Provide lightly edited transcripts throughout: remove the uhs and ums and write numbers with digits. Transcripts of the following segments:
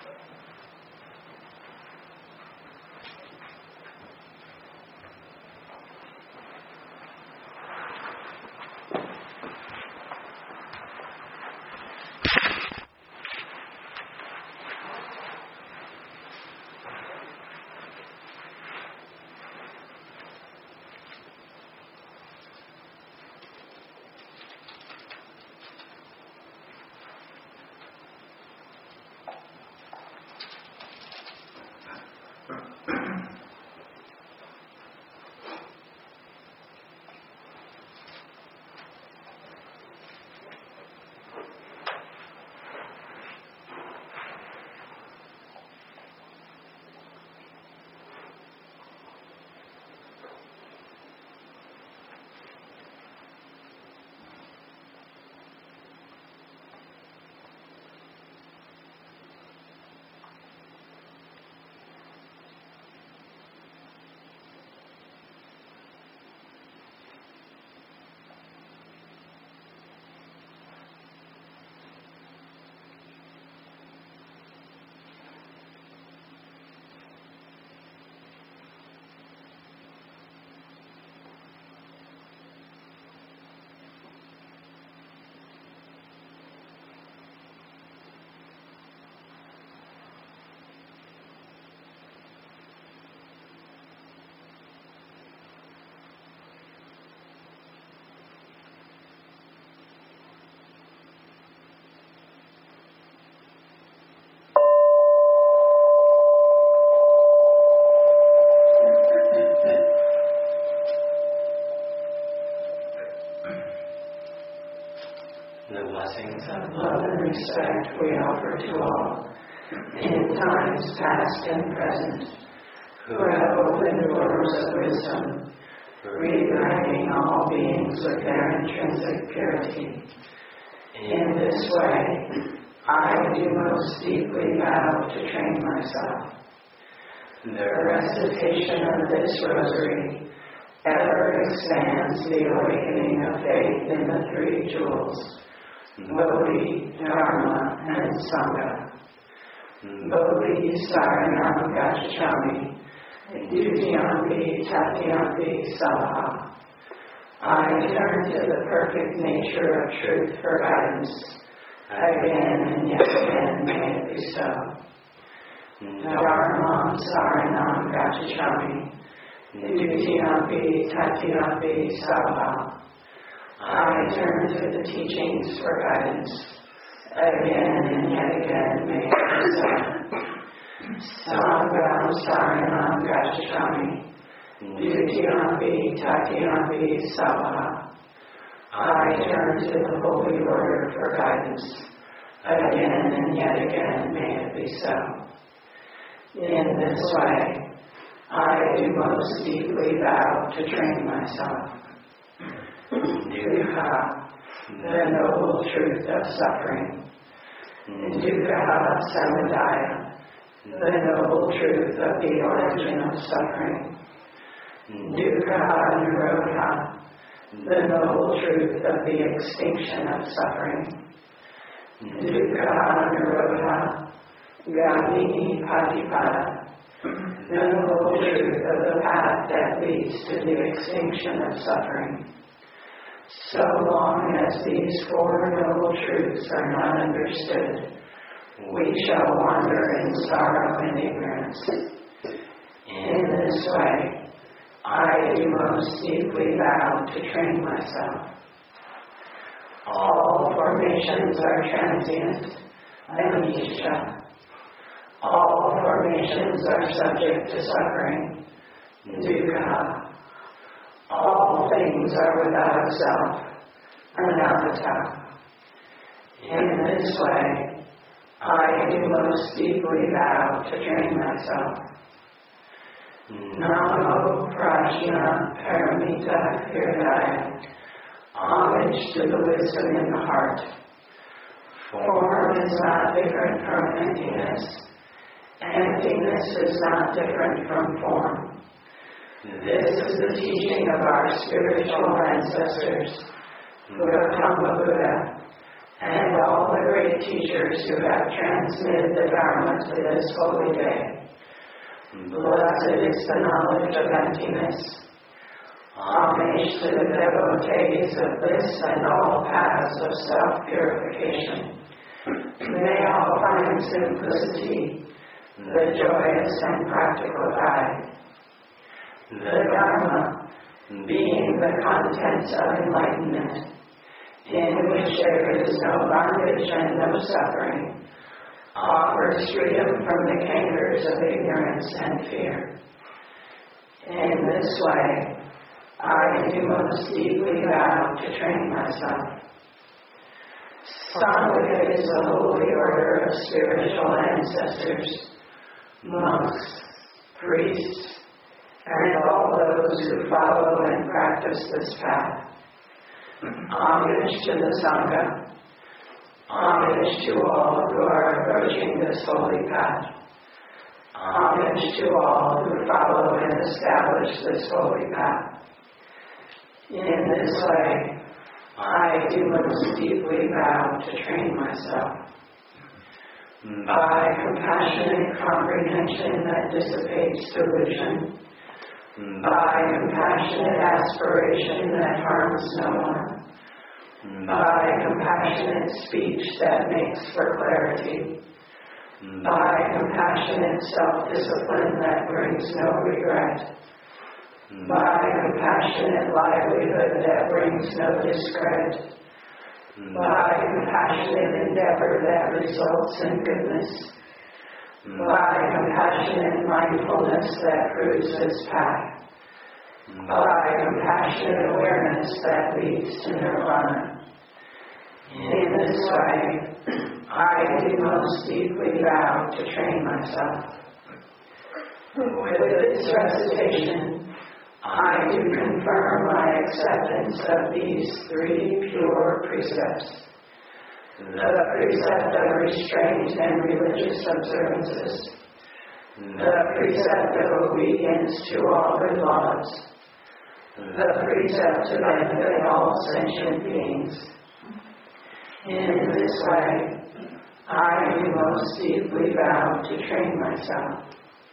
The blessings of love and respect we offer to all, in times past and present, who have opened doors of wisdom, reuniting all beings with their intrinsic purity. In this way, I do most deeply vow to train myself. The recitation of this rosary ever expands the awakening of faith in the three jewels, Bodhi, Dharma, and Sangha. Bodhi Saranam Gacchami, Dutiyampi Tatyampi Saha. I turn to the perfect nature of truth for guidance. Again and yet again may it be so. Dharma Saranam Gacchami, Dutiyampi Tatyampi Saha. I turn to the teachings for guidance. Again and yet again may it be so. Sangha Saranam Gacchami, Dutiyampi Tatyampi Saha. I turn to the Holy Order for guidance. Again and yet again may it be so. In this way, I do most deeply vow to train myself. Dukkha, the noble truth of suffering. Dukkha Samudaya, the noble truth of the origin of suffering. Dukkha Nirodha, the noble truth of the extinction of suffering. Dukkha Nirodha, Gamini Patipada, the noble truth of the path that leads to the extinction of suffering. So long as these four noble truths are not understood, we shall wander in sorrow and ignorance. In this way, I do most deeply vow to train myself. All formations are transient, anicca. All formations are subject to suffering, dukkha. All things are without self, anatta. In this way, I do most deeply vow to train myself. Namo Prajna Paramita Hridaya. Homage to the wisdom in the heart. Form is not different from emptiness. Emptiness is not different from form. This is the teaching of our spiritual ancestors, Gautama Buddha, and all the great great teachers who have transmitted the Dharma to this holy day. Blessed is the knowledge of emptiness. Homage to the devotees of this and all paths of self-purification. May all find simplicity, the joyous and practical guide. The Dharma, being the contents of enlightenment, in which there is no bondage and no suffering, offers freedom from the cankers of ignorance and fear. In this way, I do most deeply vow to train myself. Sangha is a holy order of spiritual ancestors, monks, priests, and all those who follow and practice this path. Homage to the Sangha. Homage to all who are approaching this holy path. Homage to all who follow and establish this holy path. In this way, I do most deeply vow to train myself. By compassionate comprehension that dissipates delusion, by compassionate aspiration that harms no one, by compassionate speech that makes for clarity, by compassionate self-discipline that brings no regret, by compassionate livelihood that brings no discredit, by compassionate endeavor that results in goodness, by compassionate mindfulness that proves its path, by compassionate awareness that leads to nirvana. In this way, I do most deeply vow to train myself. With this recitation, I do confirm my acceptance of these three pure precepts. The precept of restraint and religious observances. The precept of obedience to all good laws. The precept to benefit all sentient beings. In this way, I do most deeply vow to train myself.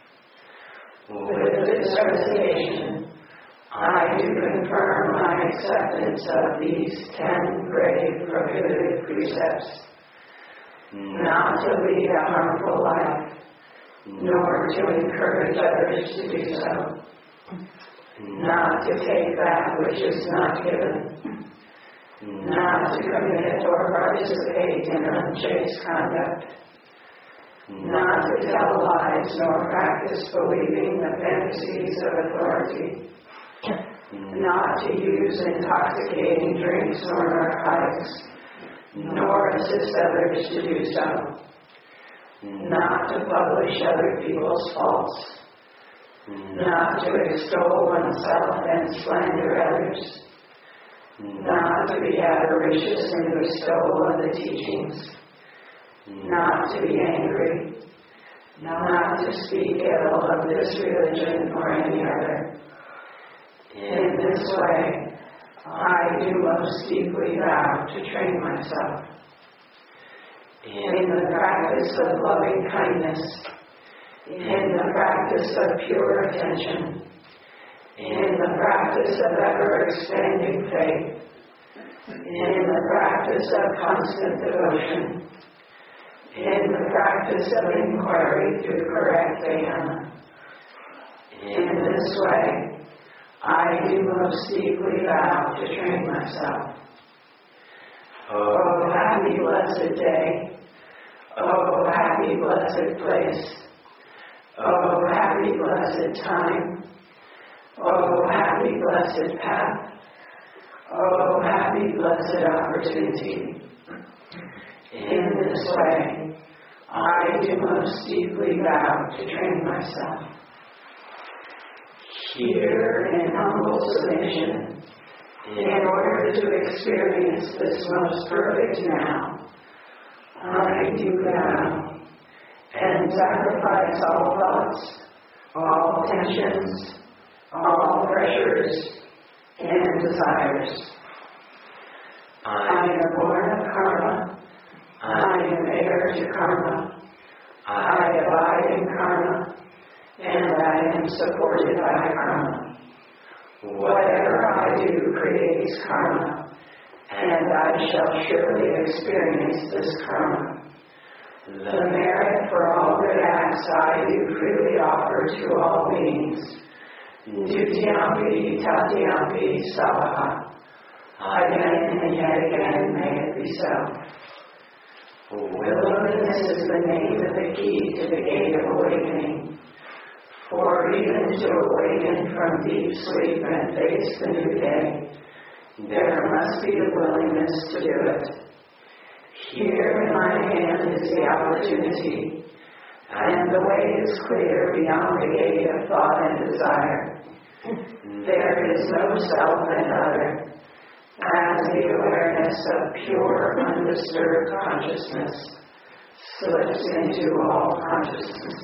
With this recitation, I do confirm my acceptance of these 10 grave prohibited precepts. Not to lead a harmful life, nor to encourage others to do so. Not to take that which is not given. Not to commit or participate in unchaste conduct. Not to tell lies nor practice believing the fantasies of authority. Not to use intoxicating drinks or narcotics, nor assist others to do so. Not to publish other people's faults. Not to extol oneself and slander others. Not to be avaricious in the bestowal of the teachings. Not to be angry. Not to speak ill of this religion or any other. In this way, I do most deeply vow to train myself. In the practice of loving kindness, in the practice of pure attention, in the practice of ever-expanding faith, in the practice of constant devotion, in the practice of inquiry through correct Dhyana. In this way, I do most deeply vow to train myself. Oh, happy blessed day. Oh, happy blessed place. Oh, happy blessed time. Oh, happy blessed path. Oh, happy blessed opportunity. In this way, I do most deeply vow to train myself. Here in humble submission, in order to experience this most perfect now, I do vow and sacrifice all thoughts, all tensions, all pressures, and desires. I am born of karma. I surrender to karma. I abide in karma, and I am supported by karma. Whatever I do creates karma, and I shall surely experience this karma. The merit for all good acts I do freely offer to all beings. Dutiyampi Tatyampi Savaha. Again and yet again may it be so. Willingness is the name of the key to the gate of awakening. For even to awaken from deep sleep and face the new day, there must be the willingness to do it. Here in my hand is the opportunity, and the way is clear beyond the gate of thought and desire. There is no self and other, as the awareness of pure, undisturbed consciousness slips into all consciousness.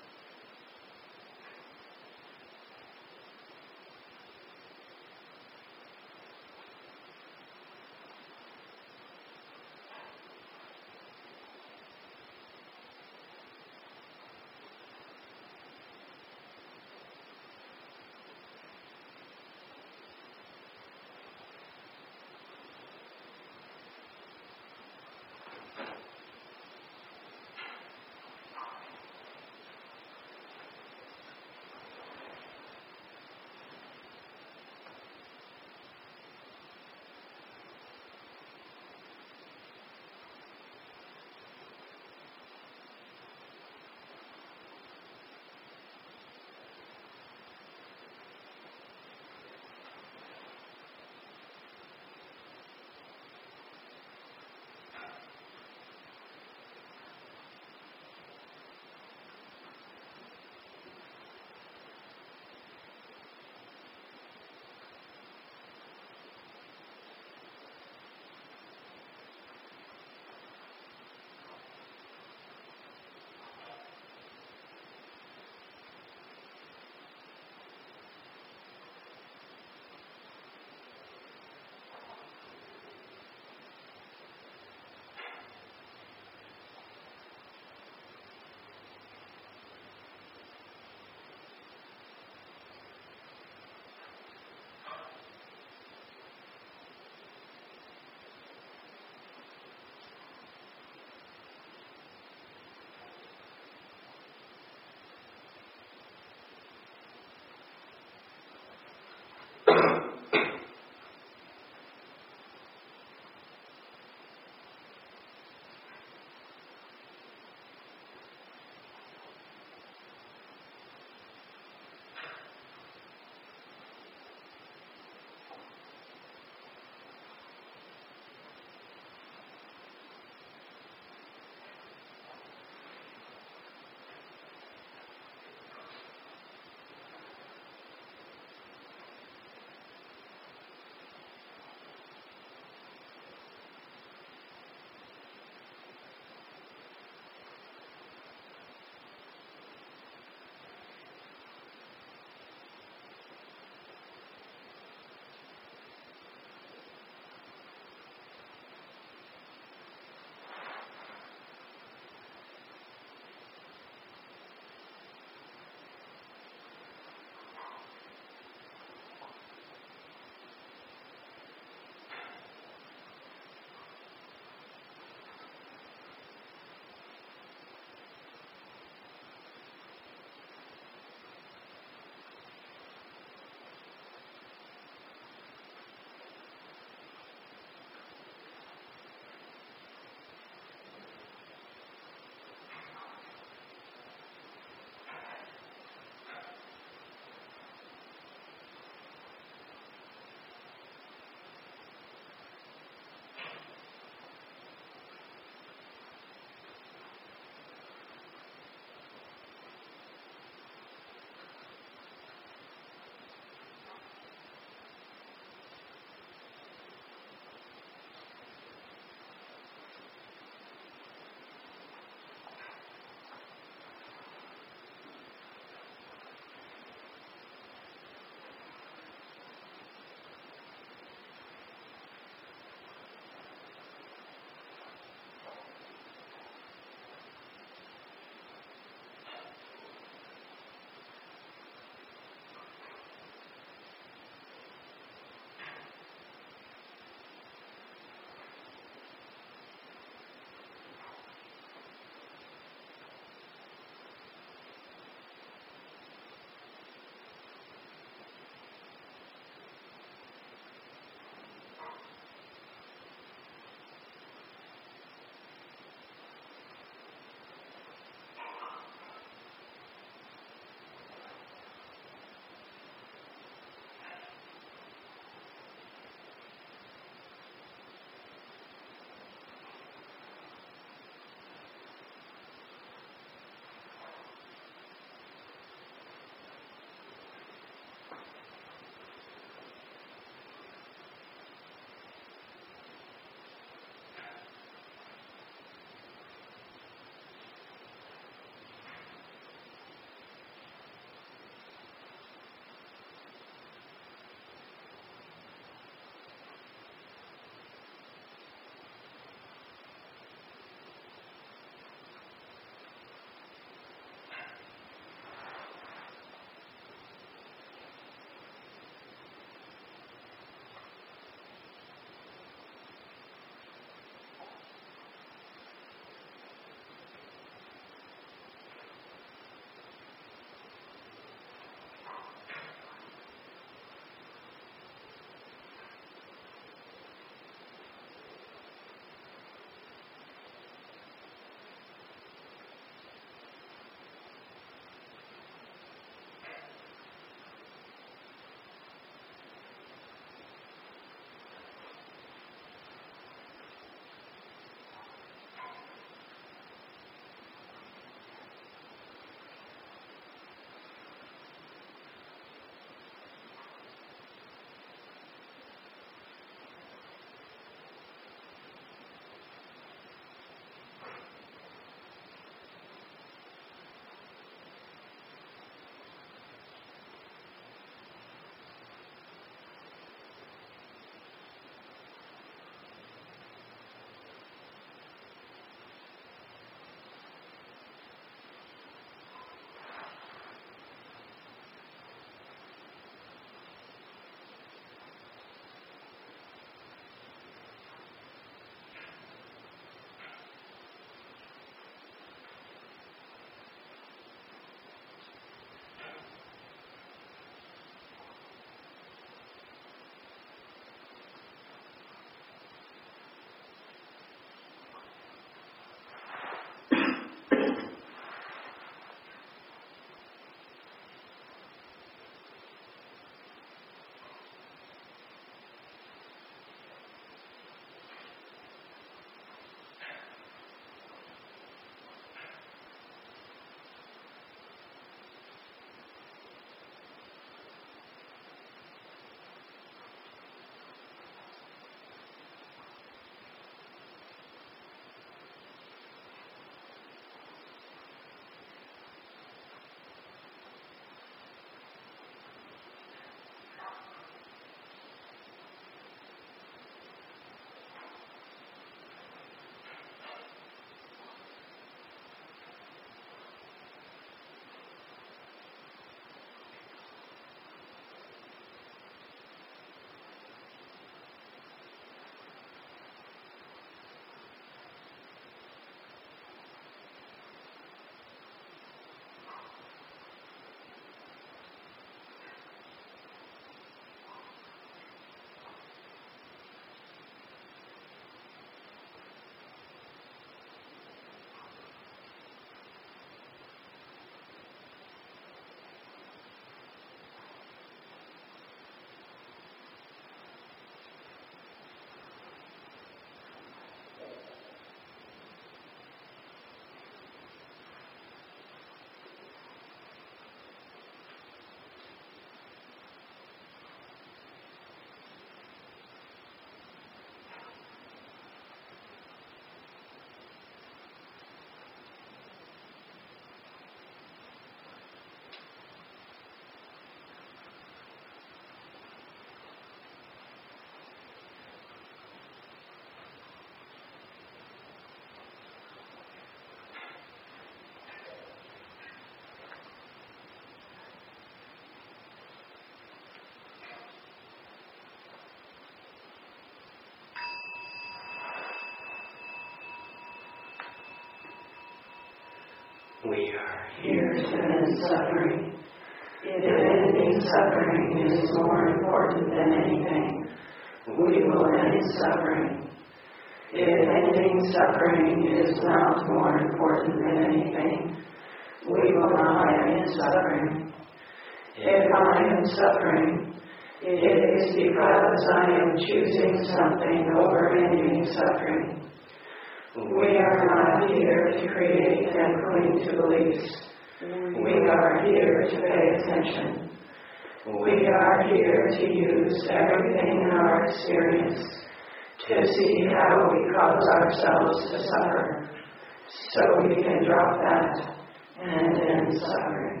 We are here to end suffering. If ending suffering is more important than anything, we will end suffering. If ending suffering is not more important than anything, we will not end suffering. If I am suffering, it is because I am choosing something over ending suffering. We are not here to create and cling to beliefs. We are here to pay attention. We are here to use everything in our experience to see how we cause ourselves to suffer, so we can drop that and end suffering.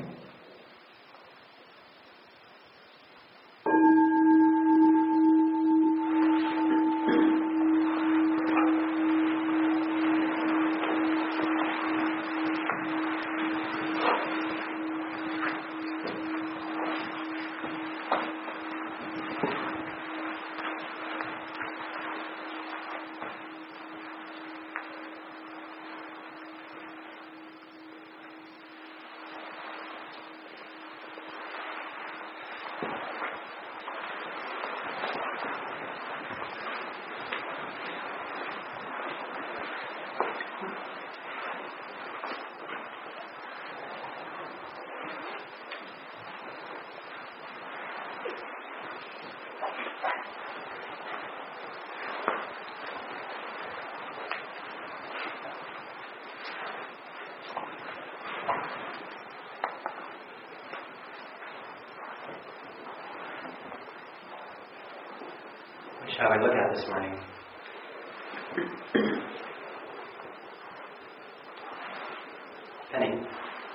What shall we look at this morning? Penny?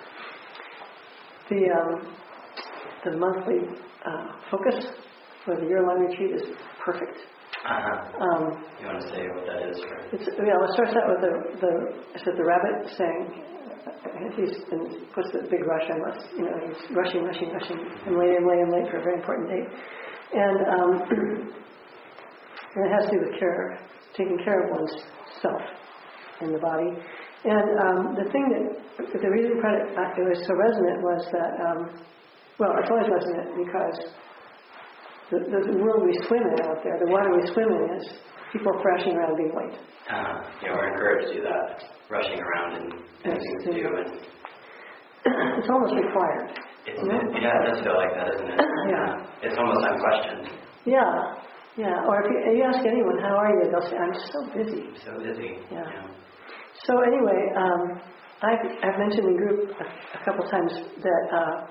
The monthly focus for the year-long retreat is perfect. You want to say what that is? It starts out with the rabbit saying, he's puts the big rush. He's rushing, and late for a very important date, and it has to do with taking care of one's self in the body. And the reason it was so resonant was that, it's always resonant because the world we swim in out there, the water we swim in is people thrashing around being late. We're encouraged to do that, rushing around and things to do. It's almost required. It does feel like that, doesn't it? Yeah. It's almost unquestioned. Yeah. Or if you ask anyone, how are you? They'll say, I'm so busy. So busy. Yeah. So anyway, I've mentioned in group a couple times that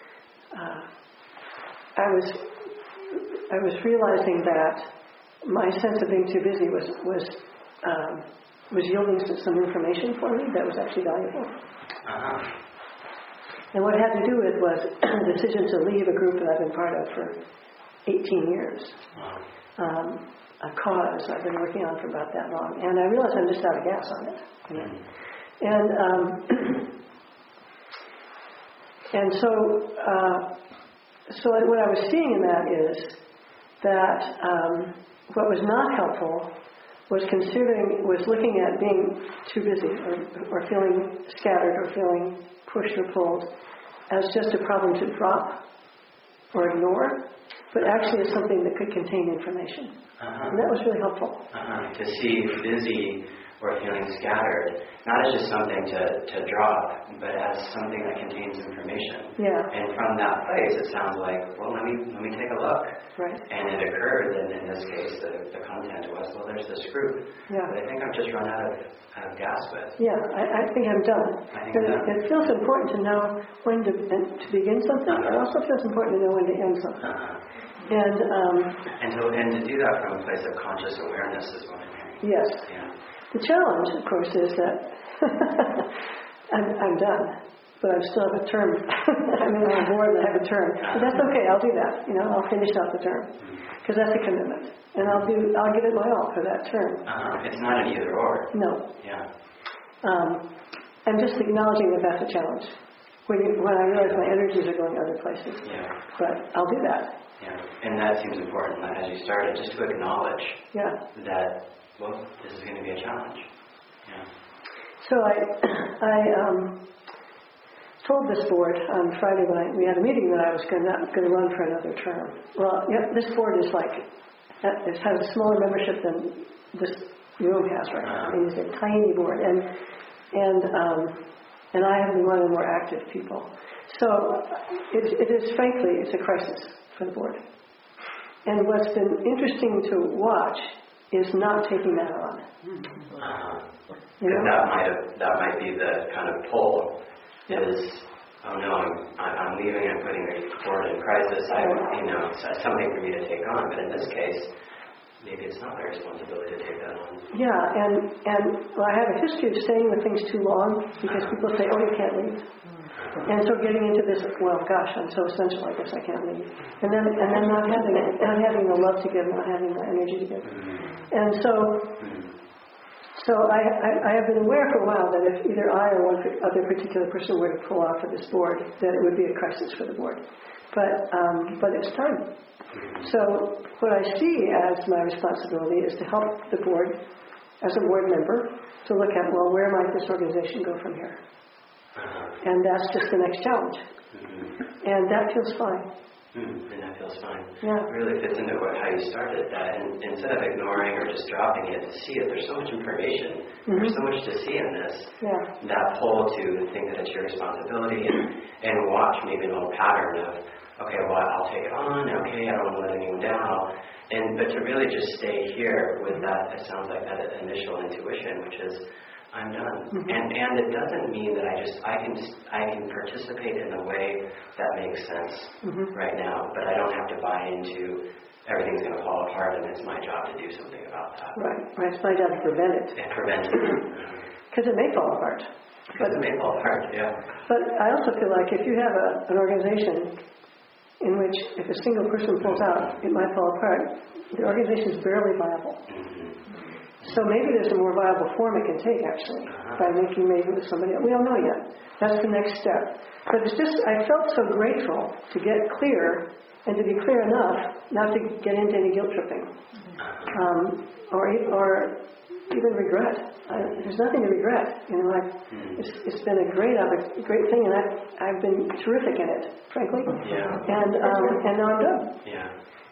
I was realizing that my sense of being too busy was yielding some information for me that was actually valuable. And what it had to do with was the decision to leave a group that I've been part of for 18 years. A cause I've been working on for about that long. And I realized I'm just out of gas on it. And so what I was seeing in that is that what was not helpful was looking at being too busy or feeling scattered or feeling pushed or pulled as just a problem to drop or ignore, but actually as something that could contain information. And that was really helpful. To see busy or feeling scattered, not as just something to drop, but as something that contains information. Yeah. And from that place, it sounds like, well, let me take a look. Right. And it occurred, and in this case, the content was, well, there's this group. Yeah. But I think I've just run out of gas with. Yeah, I think I'm done. It feels important to know when to begin something. It also feels important to know when to end something. And to do that from a place of conscious awareness is what I'm hearing. Yes. Yeah. The challenge, of course, is that I'm done, but I still have a term. I'm on board and I have a term. But that's okay. I'll do that. I'll finish out the term because that's a commitment, and I'll give it my all for that term. It's not an either or. No. Yeah. I'm just acknowledging that that's a challenge. When I realize my energies are going other places. Yeah. But I'll do that. Yeah. And that seems important, as you started, just to acknowledge that, well, this is going to be a challenge. Yeah. So told this board on Friday night, we had a meeting, that I was not going to run for another term. Well, yeah, this board is it has a smaller membership than this room has right now. I mean, it's a tiny board, and I have been one of the more active people. So it is frankly, it's a crisis for the board. And what's been interesting to watch is not taking that on. That might be the kind of pull. Is, oh no, I'm leaving and putting the board in crisis. It's something for me to take on. But in this case, maybe it's not my responsibility to take that on. Yeah, and I have a history of staying with things too long because people say, oh, you can't leave. And so getting into this, well, gosh, I'm so essential, I guess I can't leave. And then not having the love to give, not having the energy to give. And so I have been aware for a while that if either I or one other particular person were to pull off of this board, that it would be a crisis for the board. But it's time. So what I see as my responsibility is to help the board, as a board member, to look at, well, where might this organization go from here? And that's just the next challenge. And that feels fine. And that feels fine. Yeah. It really fits into how you started that. And instead of ignoring or just dropping it to see it, there's so much information. There's so much to see in this. Yeah. That pull to think that it's your responsibility and watch maybe an old pattern of, okay, well, I'll take it on. Okay, I don't want to let anyone down. But to really just stay here with that, it sounds like that initial intuition, which is, I'm done. And it doesn't mean that I can participate in a way that makes sense right now, but I don't have to buy into everything's going to fall apart and it's my job to do something about that. Right. It's my job to prevent it. And prevent it. Because it may fall apart. Because it may fall apart, yeah. But I also feel like if you have an organization in which if a single person pulls out, it might fall apart, the organization is barely viable. So maybe there's a more viable form it can take, actually, by making maybe with somebody else. We don't know yet. That's the next step. But it's just, I felt so grateful to get clear and to be clear enough not to get into any guilt tripping or even regret. There's nothing to regret. It's been a great thing, and I've been terrific at it, frankly. Yeah. And now I'm done. Yeah.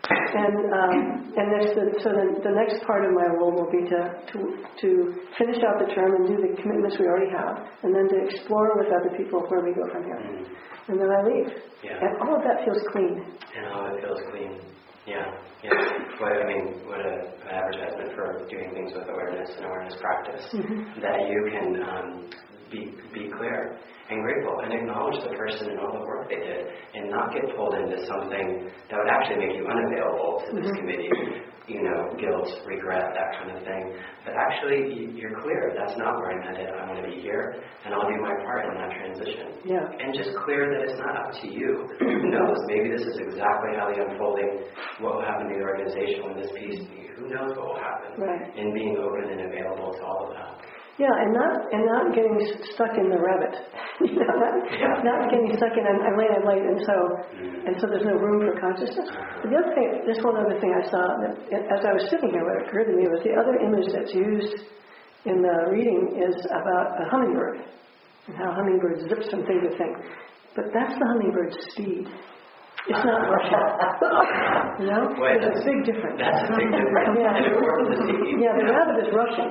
And the next part of my role will be to finish out the term and do the commitments we already have, and then to explore with other people where we go from here. And then I leave. Yeah. And all of that feels clean. And all of it feels clean. Yeah. What an advertisement for doing things with awareness and awareness practice. That you can be clear and grateful and acknowledge the person and all the work they did and not get pulled into something that would actually make you unavailable to this committee, guilt, regret, that kind of thing. But actually, you're clear. That's not where I'm headed. I want to be here, and I'll do my part in that transition. Yeah. And just clear that it's not up to you. Who knows? Maybe this is exactly how the unfolding, what will happen to the organization when this piece, who knows what will happen. Right. And being open and available to all of that. Yeah, and not getting stuck in the rabbit. Not getting stuck in I'm late, and so there's no room for consciousness. But the other thing, this one other thing I saw that as I was sitting here, what occurred to me was the other image that's used in the reading is about a hummingbird and how hummingbirds zips from thing to thing. But that's the hummingbird's speed. It's not rushing. There's a big difference. That's a big difference. Yeah, the rabbit is rushing,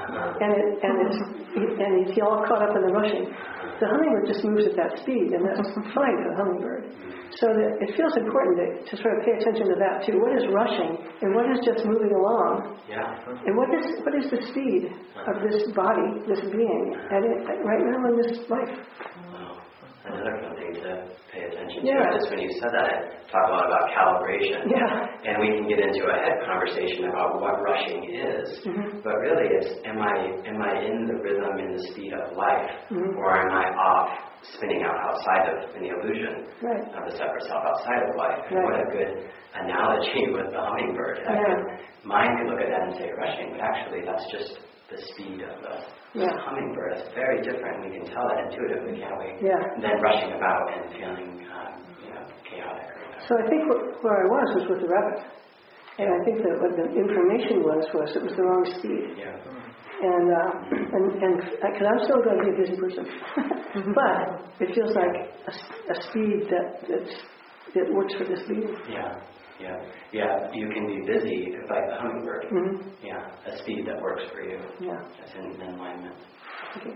and he's all caught up in the rushing. The hummingbird just moves at that speed, and that's fine for the hummingbird. So it feels important to sort of pay attention to that too. What is rushing, and what is just moving along? Yeah. And what is the speed of this body, this being, right now in this life? Another thing to pay attention to. Just when you said that, I talk a lot about calibration. Yeah. And we can get into a head conversation about what rushing is. But really it's, am I in the rhythm, in the speed of life? Or am I off, spinning out outside of, in the illusion of the separate self outside of life? And what a good analogy with the hummingbird. Mind could look at that and say rushing, but actually that's just the speed of the hummingbird. It's very different. We can tell that intuitively, can't we? Yeah. Than rushing about and feeling, chaotic. So I think where I was with the rabbit, and I think that what the information was it was the wrong speed. Yeah. and because I'm still going to be a busy person, but it feels like a speed that works for this meeting. Yeah. You can be busy like the hummingbird. Yeah, a speed that works for you. Yeah, that's in alignment. Okay.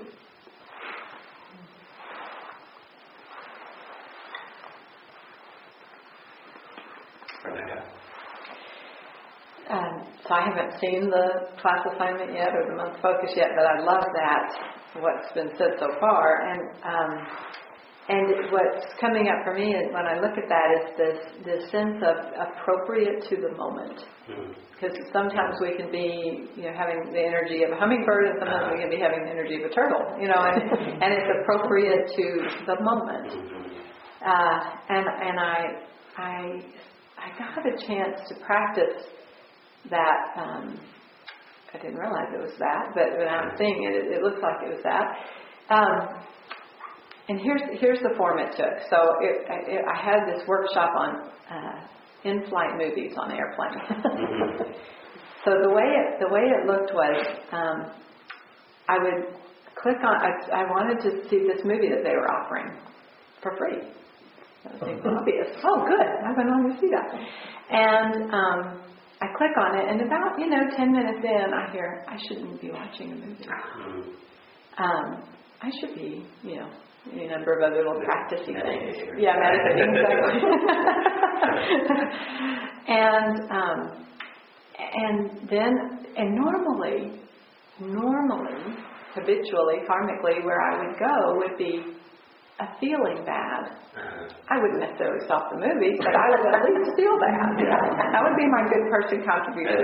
Rebecca. So I haven't seen the class assignment yet or the month focus yet, but I love that, what's been said so far. And what's coming up for me is when I look at that is this sense of appropriate to the moment. Because sometimes we can be, having the energy of a hummingbird, and sometimes we can be having the energy of a turtle, and it's appropriate to the moment. And I got a chance to practice that. I didn't realize it was that, but when I'm seeing it, it looks like it was that. And here's the form it took. So I had this workshop on in-flight movies on airplanes. So the way it looked was I would click on. I wanted to see this movie that they were offering for free. That seems obvious. Oh, good. I went on to see that. And I click on it, and about 10 minutes in, I hear I shouldn't be watching a movie. I should be, a number of other little practicing things. Yeah, meditating, exactly. and normally, habitually, karmically, where I would go would be a feeling bad. I wouldn't necessarily stop the movie, but I would at least feel bad. That would be my good person contribution.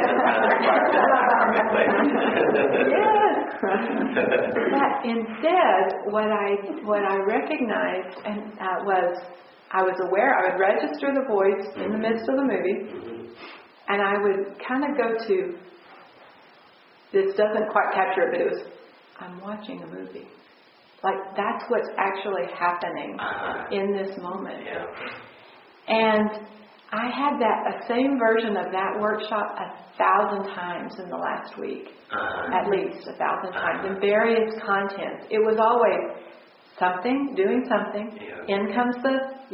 Yes. But instead, what I recognized was I was aware. I would register the voice in the midst of the movie, and I would kind of go to. This doesn't quite capture it, but it was I'm watching a movie. Like that's what's actually happening in this moment. Yeah. And I had a same version of that workshop 1,000 times in the last week. At least 1,000 times in various contents. It was always something, doing something. Yeah. In comes Yeah.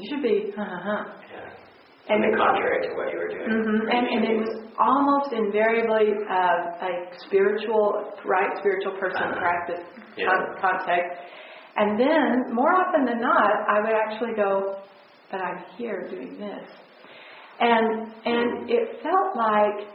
And the contrary to what you were doing. And it was almost invariably a spiritual person practice context. And then, more often than not, I would actually go, but I'm here doing this. And it felt like,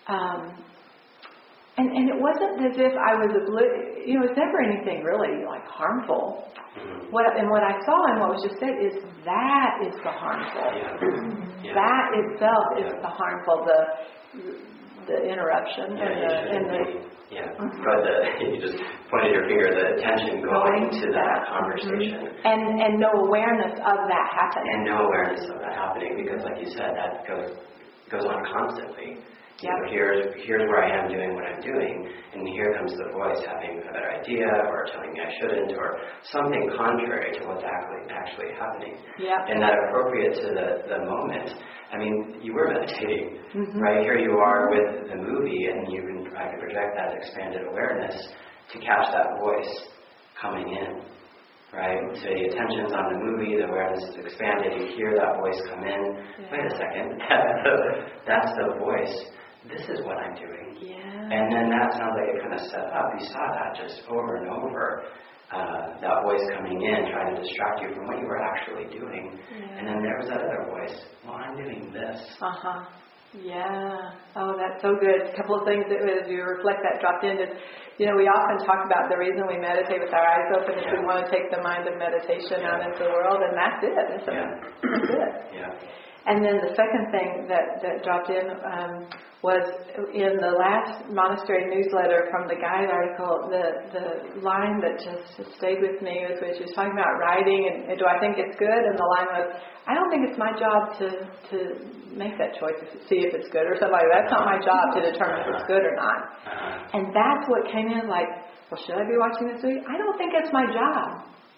and it wasn't as if I was it was never anything really like harmful. What I saw and what was just said is that is the harmful. Yeah. That itself is the harmful, the interruption and the But you just pointed your finger, the attention going to that conversation. And no awareness of that happening. And no awareness of that happening because, like you said, that goes on constantly. Here's where I am doing what I'm doing, and here comes the voice having a better idea, or telling me I shouldn't, or something contrary to what's actually happening. And that appropriate to the moment. I mean, you were meditating, right? Here you are with the movie, and I can project that expanded awareness to catch that voice coming in, right? So the attention's on the movie, the awareness is expanded, you hear that voice come in. Wait a second, that's the voice. This is what I'm doing. And then that sounds like it kind of set up. You saw that just over and over. That voice coming in, trying to distract you from what you were actually doing. And then there was that other voice. Well, I'm doing this. Yeah. Oh, that's so good. A couple of things that as you reflect that dropped in is, we often talk about the reason we meditate with our eyes open is we want to take the mind of meditation out into the world, and that's it. That's it. And then the second thing that dropped in was in the last monastery newsletter from the guide article, the line that just stayed with me was when she was talking about writing and do I think it's good? And the line was, I don't think it's my job to make that choice to see if it's good or something like that. That's not my job to determine if it's good or not. And that's what came in like, well, should I be watching this movie? I don't think it's my job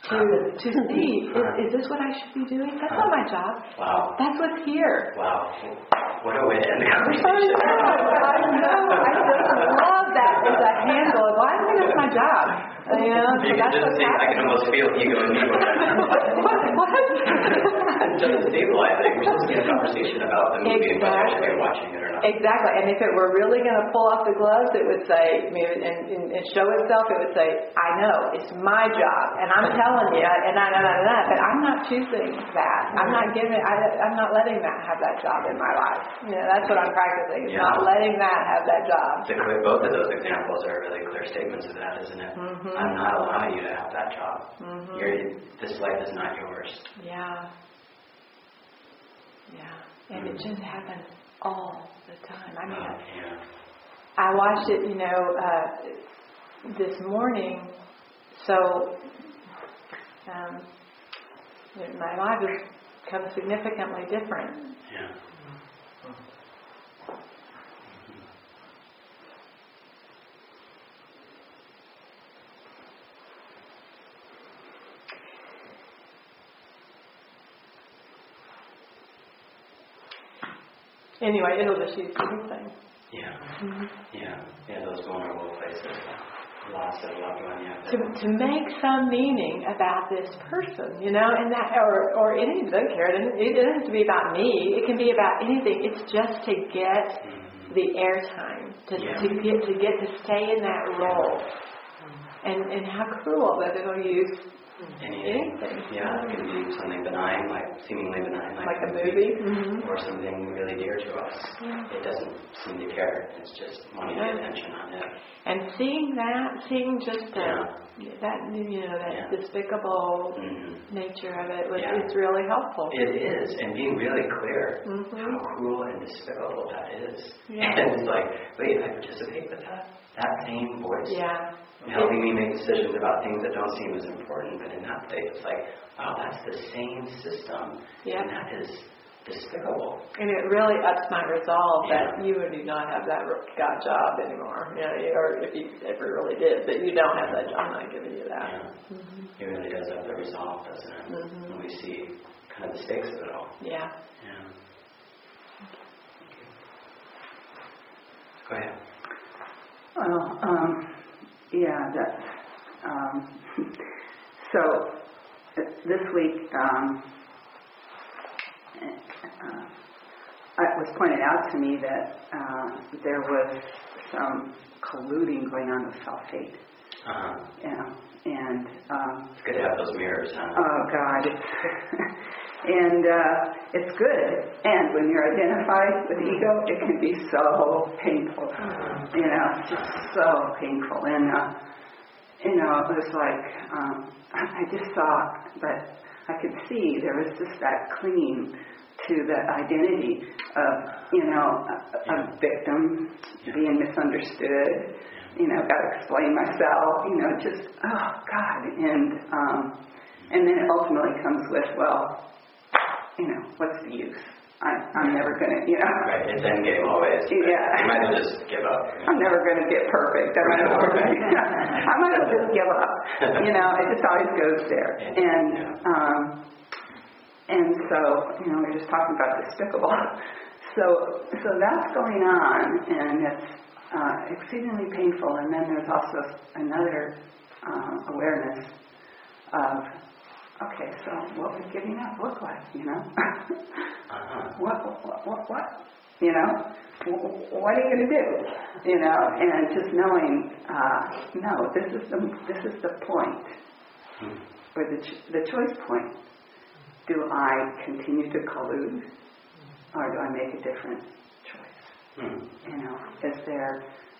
to see, is this what I should be doing? That's not my job. Wow. That's what's here. Wow. What a way to end the I conversation. know. I just love that as a handle. Well, I think that's my job. You know, so You can that's just what's see, I can almost feel ego in me. What? It's just stabilizing. We're supposed to be in a conversation about the movie and whether I should be watching it or not. Exactly. And if it were really going to pull off the gloves, it would say, and show itself, it would say, I know, it's my job, and I'm telling you, and but I'm not choosing that. I'm not letting that have that job in my life. You know, that's what I'm practicing. It's not letting that have that job. Both of those examples are really clear statements of that, isn't it? Mm-hmm. I'm not allowing you to have that job. Mm-hmm. This life is not yours. Yeah. And it just happens all the time. I mean, I watched it, this morning. So my life has become significantly different. Yeah. Anyway, it'll just use anything. Yeah, those vulnerable places. Loss of a loved one, To make some meaning about this person, and that, or anything, doesn't care. It doesn't have to be about me. It can be about anything. It's just to get the airtime, to get to stay in that role. And how cruel that it'll use anything. Yeah, it can be something benign, seemingly benign, like a movie, or something really dear to us. It doesn't seem to care. It's just wanting the attention on it. And seeing just that despicable nature of it, it's really helpful. It is, and being really clear how cruel and despicable that is. And it's like, wait, I participate with that same voice. Yeah. Helping me make decisions about things that don't seem as important, but in that place, it's like, wow, that's the same system, and that is despicable. And it really ups my resolve that you do not have that job anymore, or if you ever really did, but you don't have that job, I'm not giving you that. Yeah. It really does up the resolve, doesn't it? When we see kind of the stakes of it all. Yeah. Go ahead. Well, so this week it was pointed out to me that there was some colluding going on with self-hate. And it's good to have those mirrors, huh? Oh God, it's good. And when you're identified with ego, it can be so painful. It's just so painful. And it was like I just saw, but I could see there was just that clinging to the identity of a victim, being misunderstood. Got to explain myself. Just oh God, and then it ultimately comes with, well, what's the use? I'm never going to, Right, it's endgame always. Yeah. You might as well just give up. I'm never going to get perfect. I might as well just give up. It just always goes there. And so, we're just talking about despicable. So that's going on, and it's exceedingly painful. And then there's also another awareness of, okay, so what would giving up look like, What? What are you going to do? And just knowing, no, this is the point, or the choice point. Do I continue to collude, or do I make a different choice? Is there?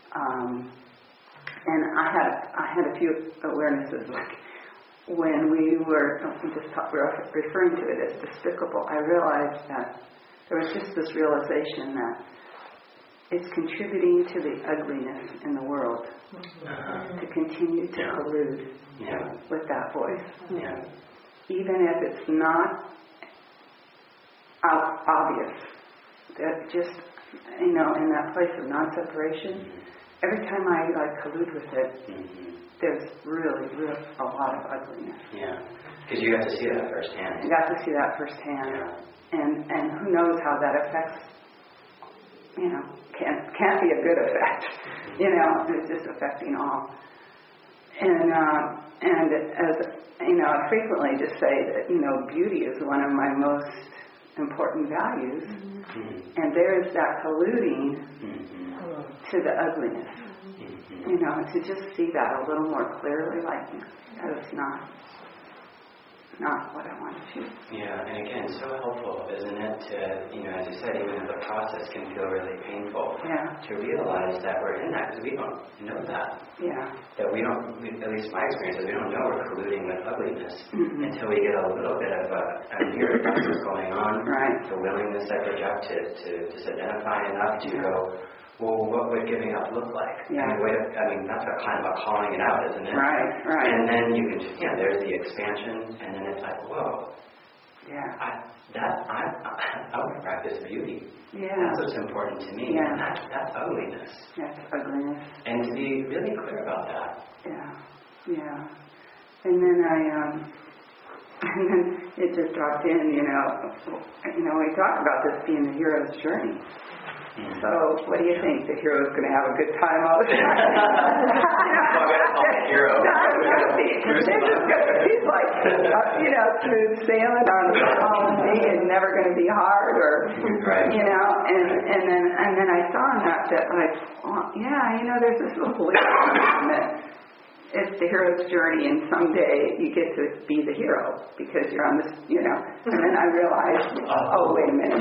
And I had a few awarenesses, like when we were referring to it as despicable. I realized that there was just this realization that it's contributing to the ugliness in the world to continue to collude with that voice. Even if it's not obvious, that just, in that place of non-separation, every time I like collude with it, there's really a lot of ugliness. Yeah, because you got to see that firsthand. You got to see that firsthand, and who knows how that affects. Can't be a good effect. It's just affecting all. And as I frequently just say that beauty is one of my most important values, and there's that colluding to the ugliness. To just see that a little more clearly, like that is not what I want to choose. Yeah, and again, so helpful, isn't it, to, as you said, even if the process can feel really painful, to realize that we're in that, because we don't know that. Yeah. That we don't, at least my experience is we don't know we're colluding with ugliness until we get a little bit of a mirror process going on, the willingness that project to just identify enough to go, well, what would giving up look like? Yeah. That's kind of a calling it out, isn't it? Right. And then you can, there's the expansion, and then it's like, whoa. Yeah. I want to practice beauty. Yeah. That's what's important to me. Yeah. And that's ugliness. That's ugliness. And to be really clear about that. Yeah. And then and then it just dropped in, we talked about this being the hero's journey. So, what do you think? The hero's going to have a good time all the time? Hero. He's like, smooth sailing on the sea and never going to be hard, or and then I saw in that there's this little belief that it's the hero's journey, and someday you get to be the hero because you're on this, And then I realized, wait a minute.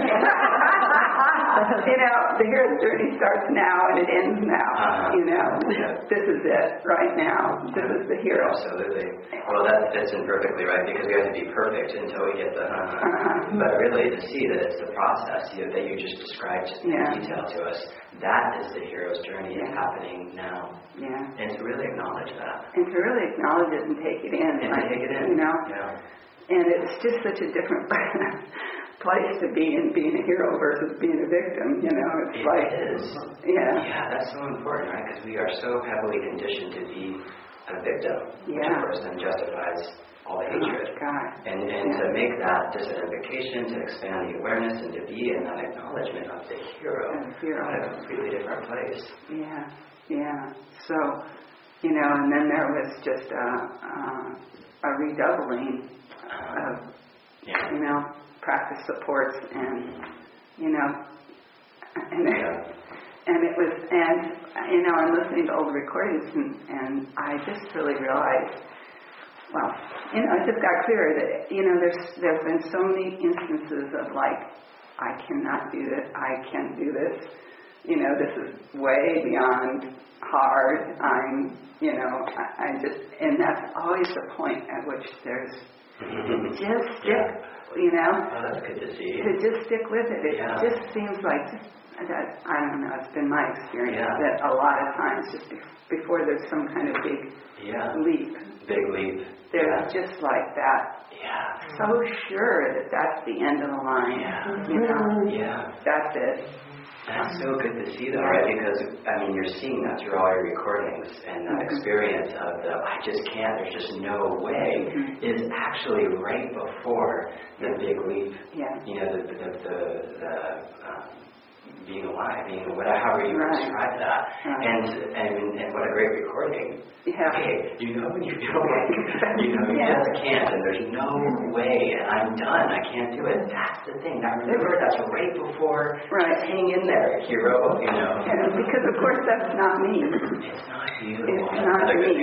The hero's journey starts now and it ends now. This is it right now. This is the hero. Absolutely. Well, that fits in perfectly, right? Because we have to be perfect until we get the But really, to see that it's the process that you just described in detail to us, that is the hero's journey. It's happening now. Yeah. And to really acknowledge that. And to really acknowledge it and take it in. And take it in. And it's just such a different place to be in being a hero versus being a victim. It's it is. Yeah. Yeah, that's so important, right? Because we are so heavily conditioned to be a victim, which of course then justifies all the hatred. And to make that disidentification, to expand the awareness, and to be in that acknowledgement of the hero at a completely different place. Yeah. So, and then there was just a redoubling of, practice supports and it was, I'm listening to old recordings and I just really realized, it just got clear that, there's been so many instances of like, I cannot do this, I can't do this, this is way beyond hard, I just, and that's always the point at which there's, just stick, Oh, that's good to see. To just stick with it. It just seems like, that, I don't know, it's been my experience that a lot of times, just before there's some kind of big leap. Big leap. There's just like that. Yeah. So sure that that's the end of the line. That's it. That's so good to see though, right? Because, you're seeing that through all your recordings, and that experience of the, I just can't, there's just no way, is actually right before the big leap. Being alive, however you describe that. And what a great recording. Okay, when you feel like, you just can't, and there's no way, and I'm done, I can't do it. That's the thing. Remember, that's right before, hang in there, hero, because of course that's not me. It's not you. It's not me.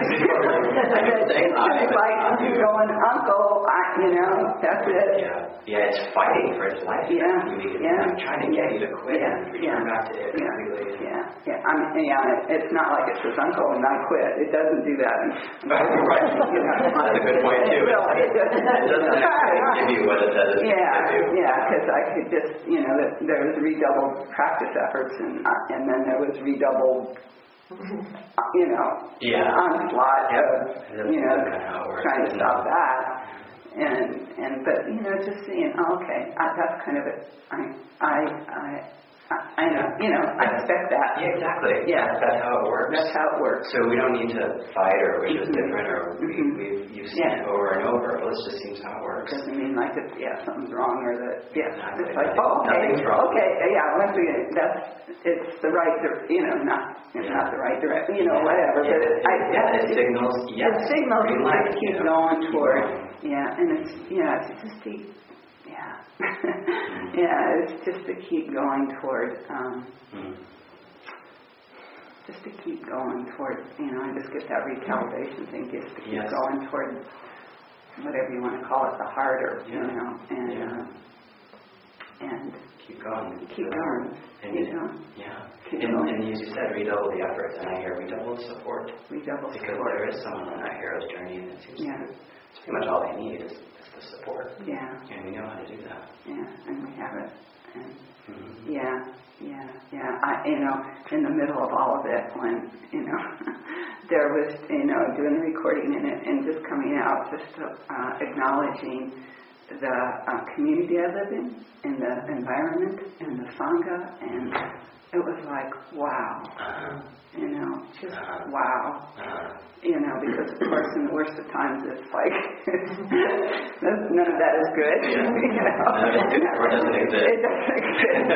It's like going, uncle, that's it. Yeah, it's fighting for its life. I'm trying to get you to quit and return back to it completely. It's not like it says uncle and I quit. It doesn't do that. Right. That's a good point too. It doesn't give you what it says. Because I could just, there was redoubled practice efforts and then there was redoubled onslaught of, trying to stop that. But just seeing, that's kind of it. I know, I expect that. Yeah, exactly. Yeah. That's how it works. That's how it works. So we don't need to fight or we're just different or you've seen it over and over. Well, this just seems how it works. Doesn't mean like something's wrong or that, Exactly. it's like, okay, Nothing's wrong. okay, once again, it's the right, not the right direction, whatever. But it signals, yes. It signals green to light, keep going toward, and it's, it's just to, it's just to keep going toward, just to keep going toward, I just get that recalibration thing, just to keep going toward whatever you want to call it, the heart, or, and keep going. Keep going. And keep going. Yeah. Keep and going. as you said, redouble the efforts, and I hear redouble the support. Redouble because support. There is someone on that hero's journey, and it seems it's pretty much all they need is the support. Yeah. And we know how to do that. Yeah, and we have it. And in the middle of all of it, when, there was, doing the recording and just coming out, just acknowledging the community I live in, and the environment, and the Sangha, and it was like, wow. Just wow. Because of course in the worst of times it's like, none of that is good. Or doesn't exist. It doesn't exist.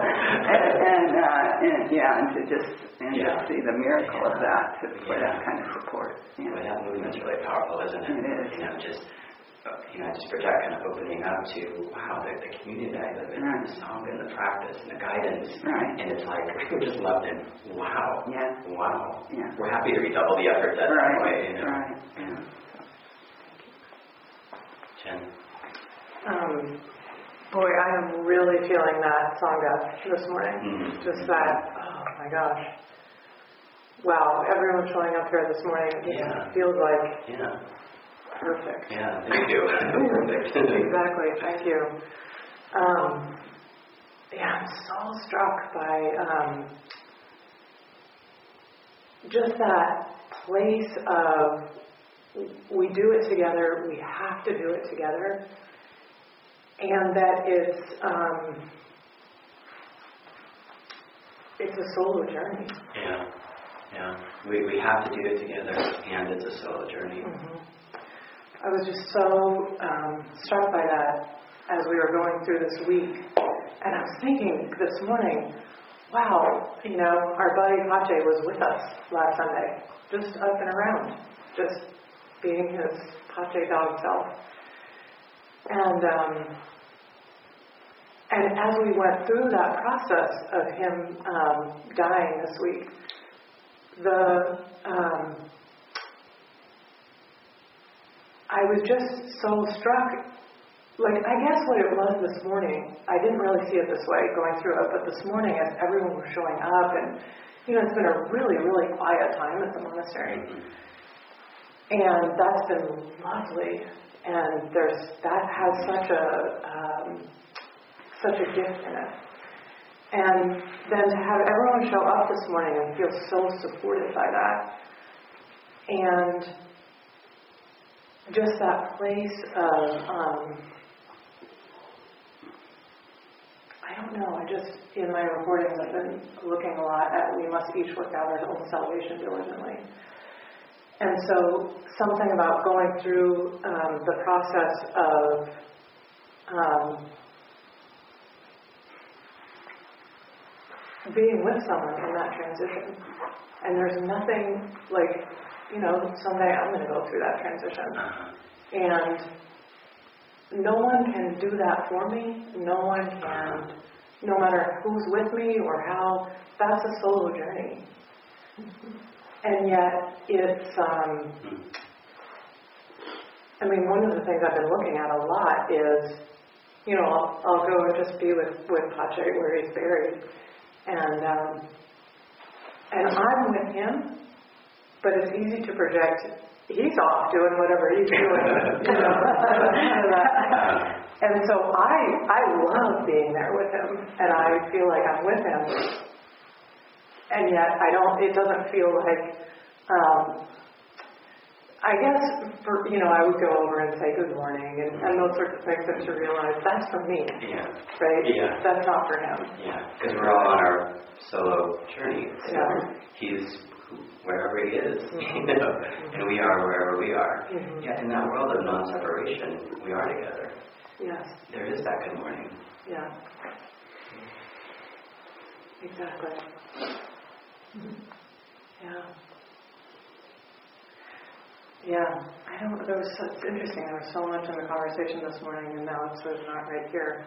and to just see the miracle of that, for that kind of support. Well, that movement's really powerful, isn't it? It is. Just for that kind of opening up to, wow, the community that I live in, the song and the practice and the guidance. Right. And it's like, we just loved it. Wow. Yeah. Wow. Yeah. We're happy to redouble the efforts that way, Right. Yeah. Jen? Boy, I am really feeling that Sangha this morning. Just that, oh my gosh. Wow, everyone showing up here this morning, it just feels like perfect. Yeah, thank you. Perfect. Exactly, thank you. I'm so struck by just that place of we do it together, we have to do it together, and that it's a solo journey. Yeah. We have to do it together, and it's a solo journey. I was just so struck by that as we were going through this week. And I was thinking this morning, wow, our buddy Pache was with us last Sunday, just up and around, just being his Pache dog self. And as we went through that process of him dying this week, I was just so struck. I guess what it was this morning, I didn't really see it this way going through it, but this morning as everyone was showing up, and it's been a really, really quiet time at the monastery, and that's been lovely, and that has such a gift in it. And then to have everyone show up this morning and feel so supported by that, and just that place of, I don't know, in my recordings I've been looking a lot at we must each work out our own salvation diligently. And so something about going through the process of being with someone in that transition. And there's nothing someday I'm going to go through that transition. And no one can do that for me. No one can, no matter who's with me or how, that's a solo journey. And yet it's, one of the things I've been looking at a lot is, I'll go and just be with Pache where he's buried. And I'm with him, but it's easy to project he's off doing whatever he's doing. And so I love being there with him, and I feel like I'm with him. And yet it doesn't feel like I guess, I would go over and say good morning and those sorts of things, and to realize that's for me, right? Yeah. That's not for him. Yeah, because we're all on our solo journey. So he's wherever he is, and we are wherever we are. Mm-hmm. Yet in that world of non-separation, we are together. Yes. There is that good morning. Yeah. Exactly. Yeah. Yeah. It's interesting. There was so much in the conversation this morning, and now it's sort of not right here.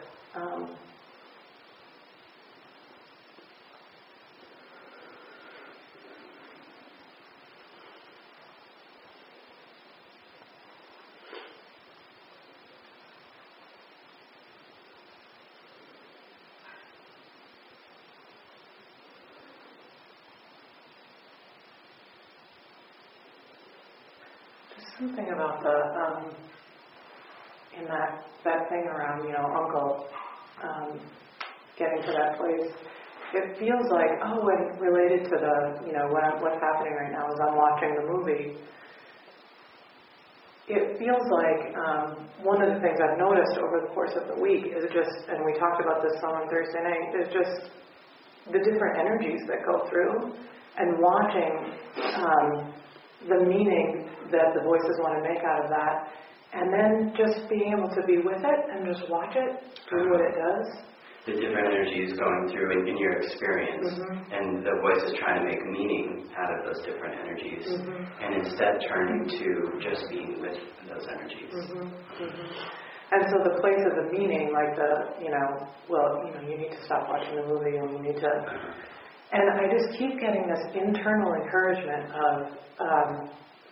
Something about in that thing around, Uncle, getting to that place. It feels like, and related to what's happening right now as I'm watching the movie, it feels like one of the things I've noticed over the course of the week is just, and we talked about this on Thursday night, is just the different energies that go through, and watching the meaning that the voices want to make out of that, and then just being able to be with it and just watch it do what it does. The different energies going through in your experience, and the voice is trying to make meaning out of those different energies, and instead turning to just being with those energies. And so the place of the meaning, like you need to stop watching the movie, and you need to... And I just keep getting this internal encouragement of,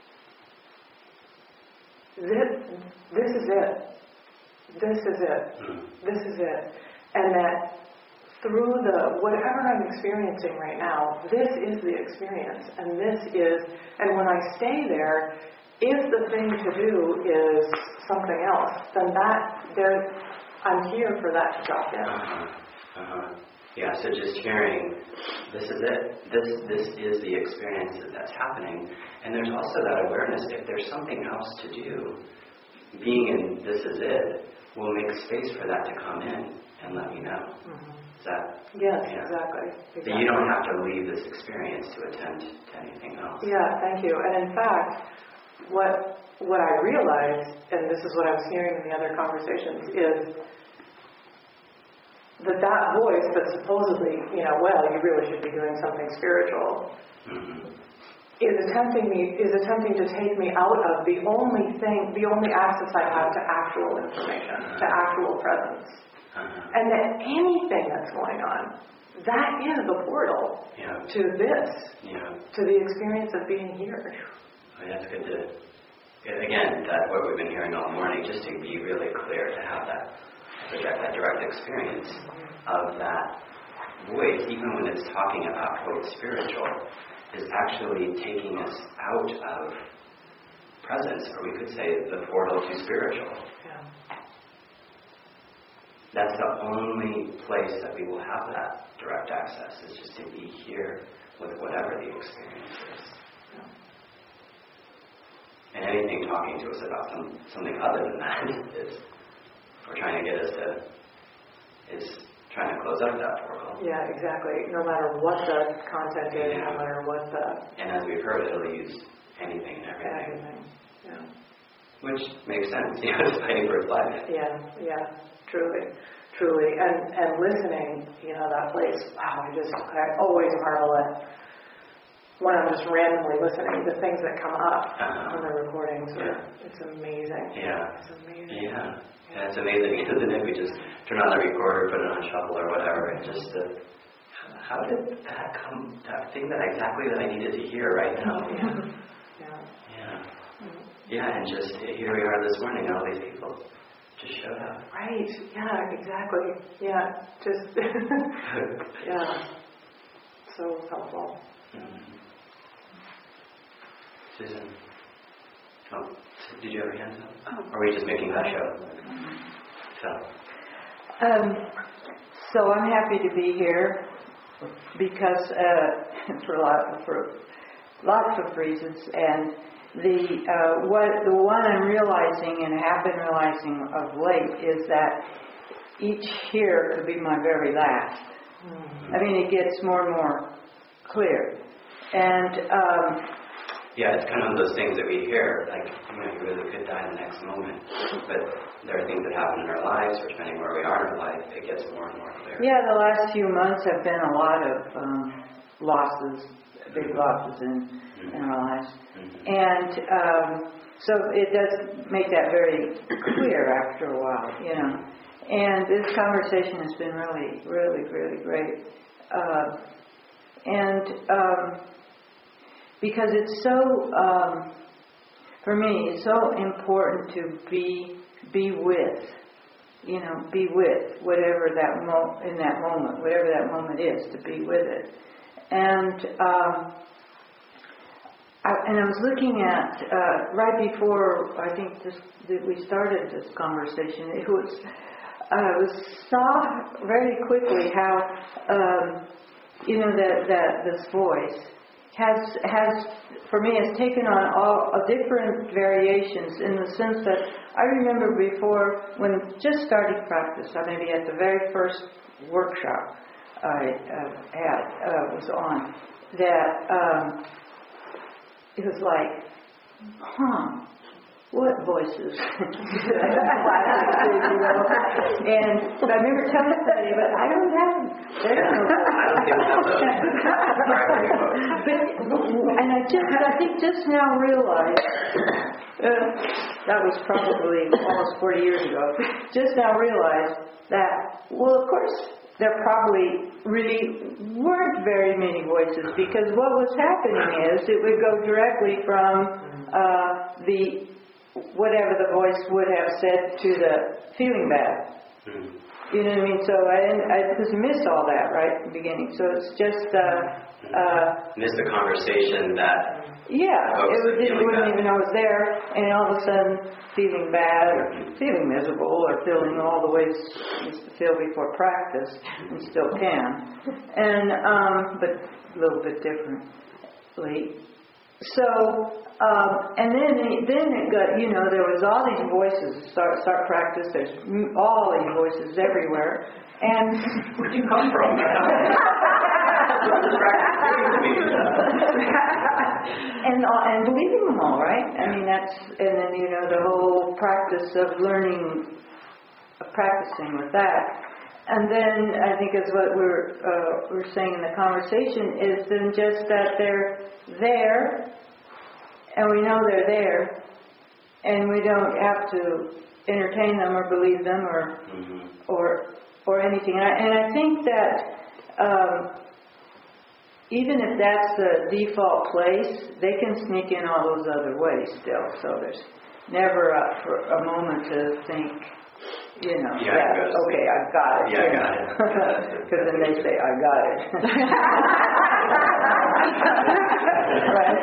this is it. This is it. This is it. And that through whatever I'm experiencing right now, this is the experience. And and when I stay there, if the thing to do is something else, then I'm here for that to drop in. Yeah, so just hearing, this is it. This is the experience that's happening. And there's also that awareness, if there's something else to do, being in this is it will make space for that to come in and let me know. Is that? Yes, exactly. That you don't have to leave this experience to attend to anything else. Yeah, thank you. And in fact, what I realized, and this is what I was hearing in the other conversations, is that voice that supposedly, you really should be doing something spiritual, is attempting to take me out of the only access I have to actual information, to actual presence. And that anything that's going on, that is the portal to this, to the experience of being here. That's good to, again, that what we've been hearing all morning, just to be really clear, to have that direct experience of that voice, even when it's talking about quote spiritual, is actually taking us out of presence, or we could say the portal to spiritual. That's the only place that we will have that direct access, is just to be here with whatever the experience is. And anything talking to us about something other than that is trying to get us is trying to close up that portal. Yeah, exactly. No matter what the content is, no matter what the... And as we've heard, it'll use anything and everything. Yeah. Which makes sense. It's fighting for its life. Yeah. Truly. And listening, that place, wow, I always marvel at when I'm just randomly listening, the things that come up on the recordings. It's amazing. Yeah. It's amazing. Yeah. And it's amazing, isn't it? We just turn on the recorder, put it on shuffle or whatever, and just how did that come, that thing that I needed to hear right now? Yeah, and just here we are this morning, all these people just showed up. Right, yeah, exactly. Yeah, just, so helpful. Susan? Oh, did you have your hands up? Or are we just making that show? So I'm happy to be here because for lots of reasons, and the one I'm realizing and have been realizing of late is that each here could be my very last. I mean, it gets more and more clear. And yeah, it's kind of those things that we hear, like, you really could die the next moment. But there are things that happen in our lives, or depending where we are in our life, it gets more and more clear. yeah, the last few months have been a lot of losses, big losses in our lives. And so it does make that very clear after a while, And this conversation has been really, really, really great. Because it's so, for me, it's so important to be with, be with whatever in that moment, whatever that moment is, to be with it. And I was looking at, right before, I think that we started this conversation, I saw very quickly how, that this voice has, for me, has taken on all different variations in the sense that I remember before, when just starting practice, maybe at the very first workshop I was on, that it was like, what voices? And I remember telling somebody, but I don't have them. I don't even have those. And I think just now realized, that was probably almost 40 years ago, just now realized that, well, of course, there probably really weren't very many voices, because what was happening is it would go directly from whatever the voice would have said to the feeling bad. You know what I mean? So I just missed all that right at the beginning. So it's just missed the conversation that wouldn't even know it was there, and all of a sudden feeling bad, or feeling miserable, or feeling all the ways you used to feel before practice, and still can, and but a little bit differently. So, and then it got, there was all these voices. Start practice. There's all these voices everywhere. And where'd you come from? and believing them all, right? I mean, and then the whole practice of learning, practicing with that. And then I think as what we're saying in the conversation is then just that they're there, and we know they're there, and we don't have to entertain them or believe them or anything. And I think that even if that's the default place, they can sneak in all those other ways still. So there's never for a moment to think, okay, I've got it. Yeah, I got it. Because then they say, I got it. Right?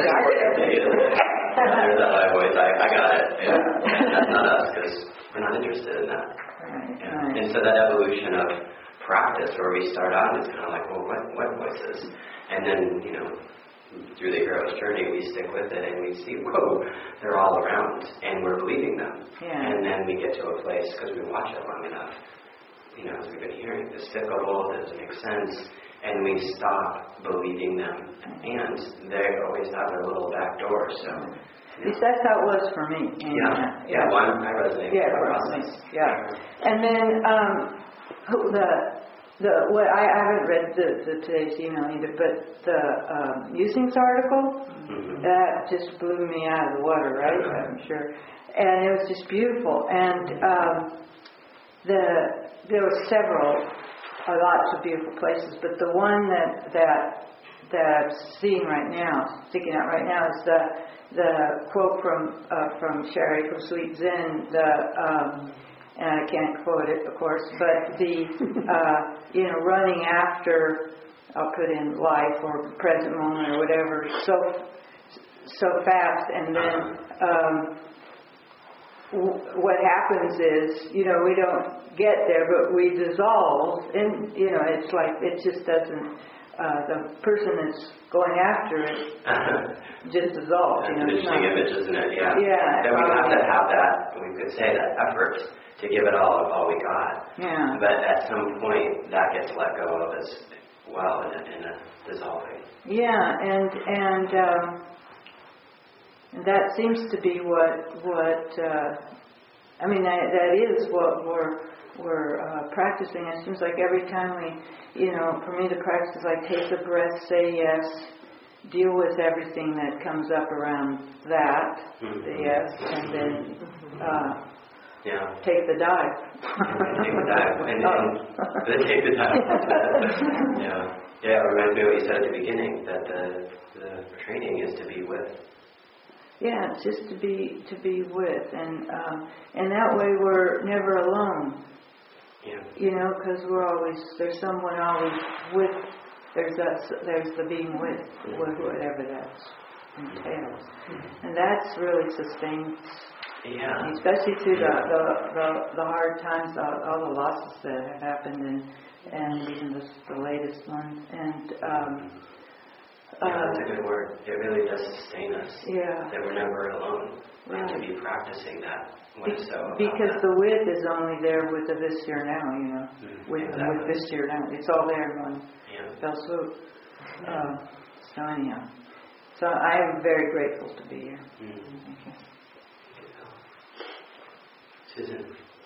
That high voice, I got it. And that's not us, because we're not interested in that. Right. And so that evolution of practice, where we start out, it's kind of like, well, what voices? And then, through the hero's journey, we stick with it and we see, whoa, they're all around, and we're believing them. Yeah. And then we get to a place, because we watch it long enough, as we've been hearing, this cyclical, doesn't make sense, and we stop believing them. And they always have their little back door, so. At least that's how it was for me. I resonate with the process. And then what I haven't read the today's email either, but the Musings article, that just blew me out of the water, right? I'm sure. And it was just beautiful. And there were lots of beautiful places, but the one that I'm seeing right now, sticking out right now, is the quote from Sherry from Sweet Zen, and I can't quote it, of course, but the running after, I'll put in life or present moment or whatever, so fast, and then what happens is, we don't get there, but we dissolve, and it's like it just doesn't. the person that's going after it just dissolves. That's an interesting image, isn't it? Yeah. Yeah. That we have to have that, we could say that effort to give it all we got. Yeah. But at some point, that gets let go of as well in a dissolving. Yeah, and that seems to be what I mean. That is what we're practicing. It seems like every time we, for me the practice is like take a breath, say yes, deal with everything that comes up around that, the yes, and then take the dive. Take the dive. And then take the dive. Yeah, it reminds me of what you said at the beginning, that the training is to be with. Yeah, it's just to be with, and that way we're never alone. Yeah. Because there's someone always with. There's the being with whatever that entails, and that's really sustained. Yeah. Especially through the hard times, all the losses that have happened, and even the latest one, and. That's a good word. It really does sustain us. Yeah. That we're never alone. Right. And to be practicing that. Because the with is only there with the this here now, with this here now. It's all there in one fell swoop. So anyhow. So I am very grateful to be here. Thank you. Susan.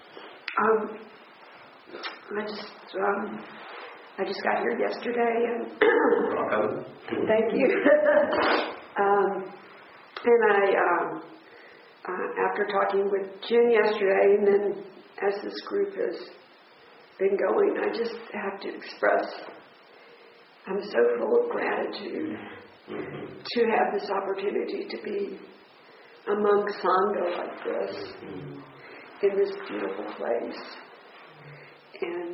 I just got here yesterday, and Welcome. thank you. And I, after talking with Jen yesterday, and then as this group has been going, I just have to express I'm so full of gratitude to have this opportunity to be among Sangha like this, in this beautiful place. And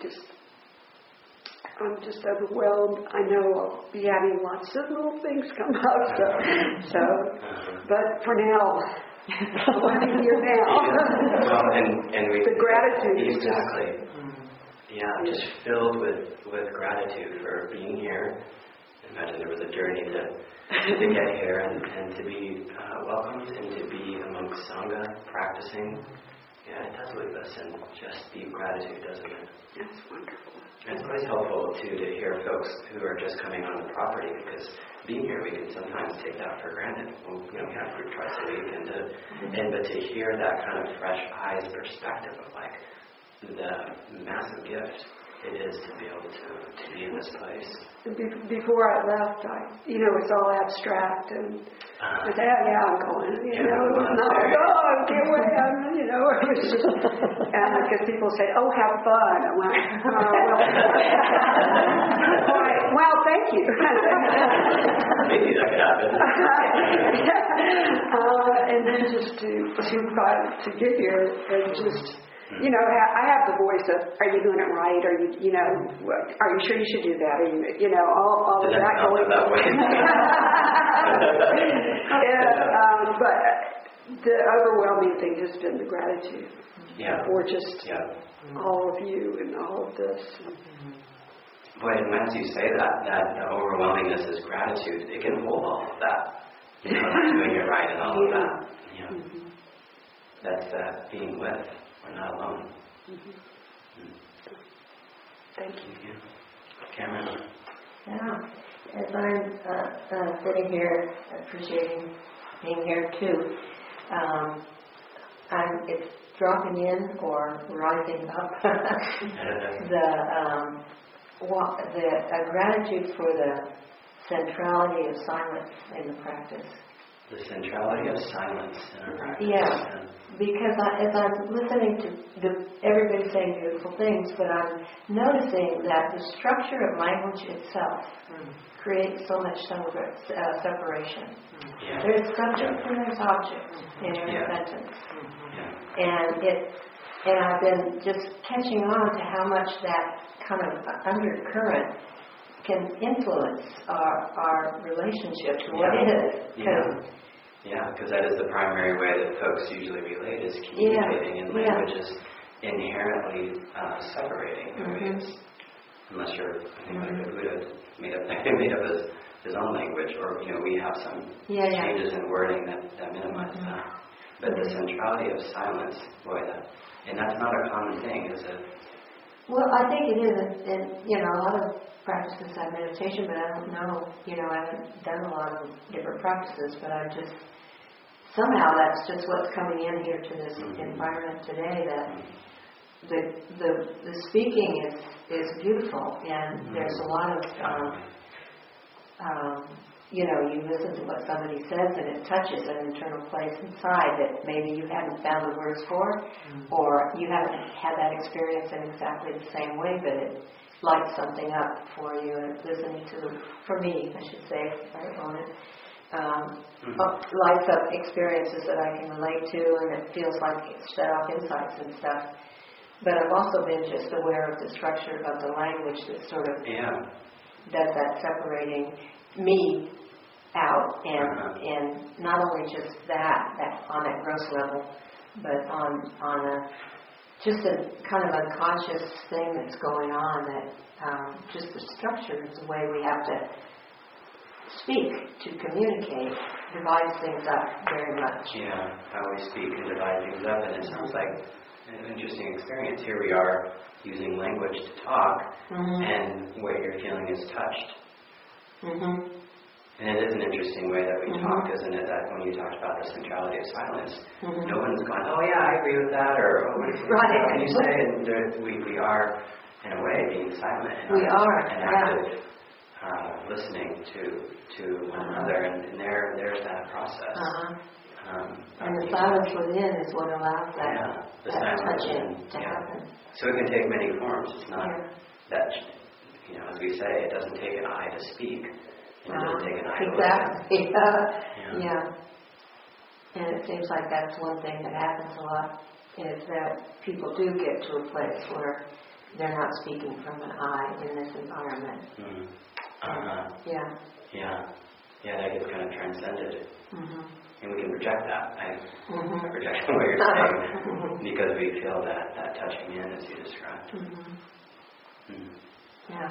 I'm just overwhelmed. I know I'll be having lots of little things come up. But for now, I'm here now. Well, and the gratitude. Exactly. Just filled with gratitude for being here. Imagine there was a journey to get here and to be welcomed and to be amongst Sangha, practicing. Yeah, it does leave us in just deep gratitude, doesn't it? That's wonderful. And it's always helpful, too, to hear folks who are just coming on the property, because being here, we can sometimes take that for granted. We have group twice a week, but to hear that kind of fresh eyes perspective of like the massive gift it is to be able to be in this place. Before I left, it's all abstract, and I said, I'm going, can't wait, it was just, and because people say, have fun. I went, well, thank you. Maybe that could happen. And then just to get here and just, I have the voice of, are you doing it right? Are you sure you should do that? All of that going. That way. But the overwhelming thing has been the gratitude for just all of you and all of this. Boy, and as you say that overwhelmingness is gratitude, it can hold all of that. Doing it right and all of that. That's that being with. We're not alone. Thank you. Cameron? Yeah. As I'm sitting here appreciating being here too, it's dropping in or rising up. The gratitude for the centrality of silence in the practice. The centrality of silence in our practice. Yeah, because as I'm listening to everybody saying beautiful things, but I'm noticing that the structure of language itself creates so much separation. Yeah. There's subject and there's object in every sentence. And I've been just catching on to how much that kind of undercurrent can influence our relationship to what is. Because that is the primary way that folks usually relate, is communicating in languages inherently separating. unless you're, I think, like the Buddha made up his own language, or we have some changes in wording that minimize that. But the centrality of silence, boy, and that's not a common thing, is it? Well, I think it is, and a lot of practices have meditation, but I don't know, I haven't done a lot of different practices, but I just, somehow that's just what's coming in here to this environment today, that the speaking is beautiful, and there's a lot of, you listen to what somebody says and it touches an internal place inside that maybe you haven't found the words for, or you haven't had that experience in exactly the same way, but it lights something up for you. And listening to, for me, I should say, right on it, lights up experiences that I can relate to, and it feels like it's set off insights and stuff. But I've also been just aware of the structure of the language that sort of does that separating me out, and not only just that on that gross level, but on a just a kind of unconscious thing that's going on, that just the structure is the way we have to speak to communicate divides things up very much. Yeah, how we speak and divide things up, and it sounds like an interesting experience. Here we are using language to talk, and what you're feeling is touched. And it is an interesting way that we talk, isn't it? That when you talked about the centrality of silence, no one's going, oh yeah, I agree with that, or oh, what can you say? And we are, in a way, being silent and active, listening to one another, and there's that process. And the silence within is what allows that touching to happen. So it can take many forms. It's not that, as we say, it doesn't take an eye to speak. It doesn't take an eye to listen. Yeah. And it seems like that's one thing that happens a lot, is that people do get to a place where they're not speaking from an I in this environment. Yeah, that gets kind of transcended. And we can project that. I project what you're saying because we feel that touching in, as you described. Yeah,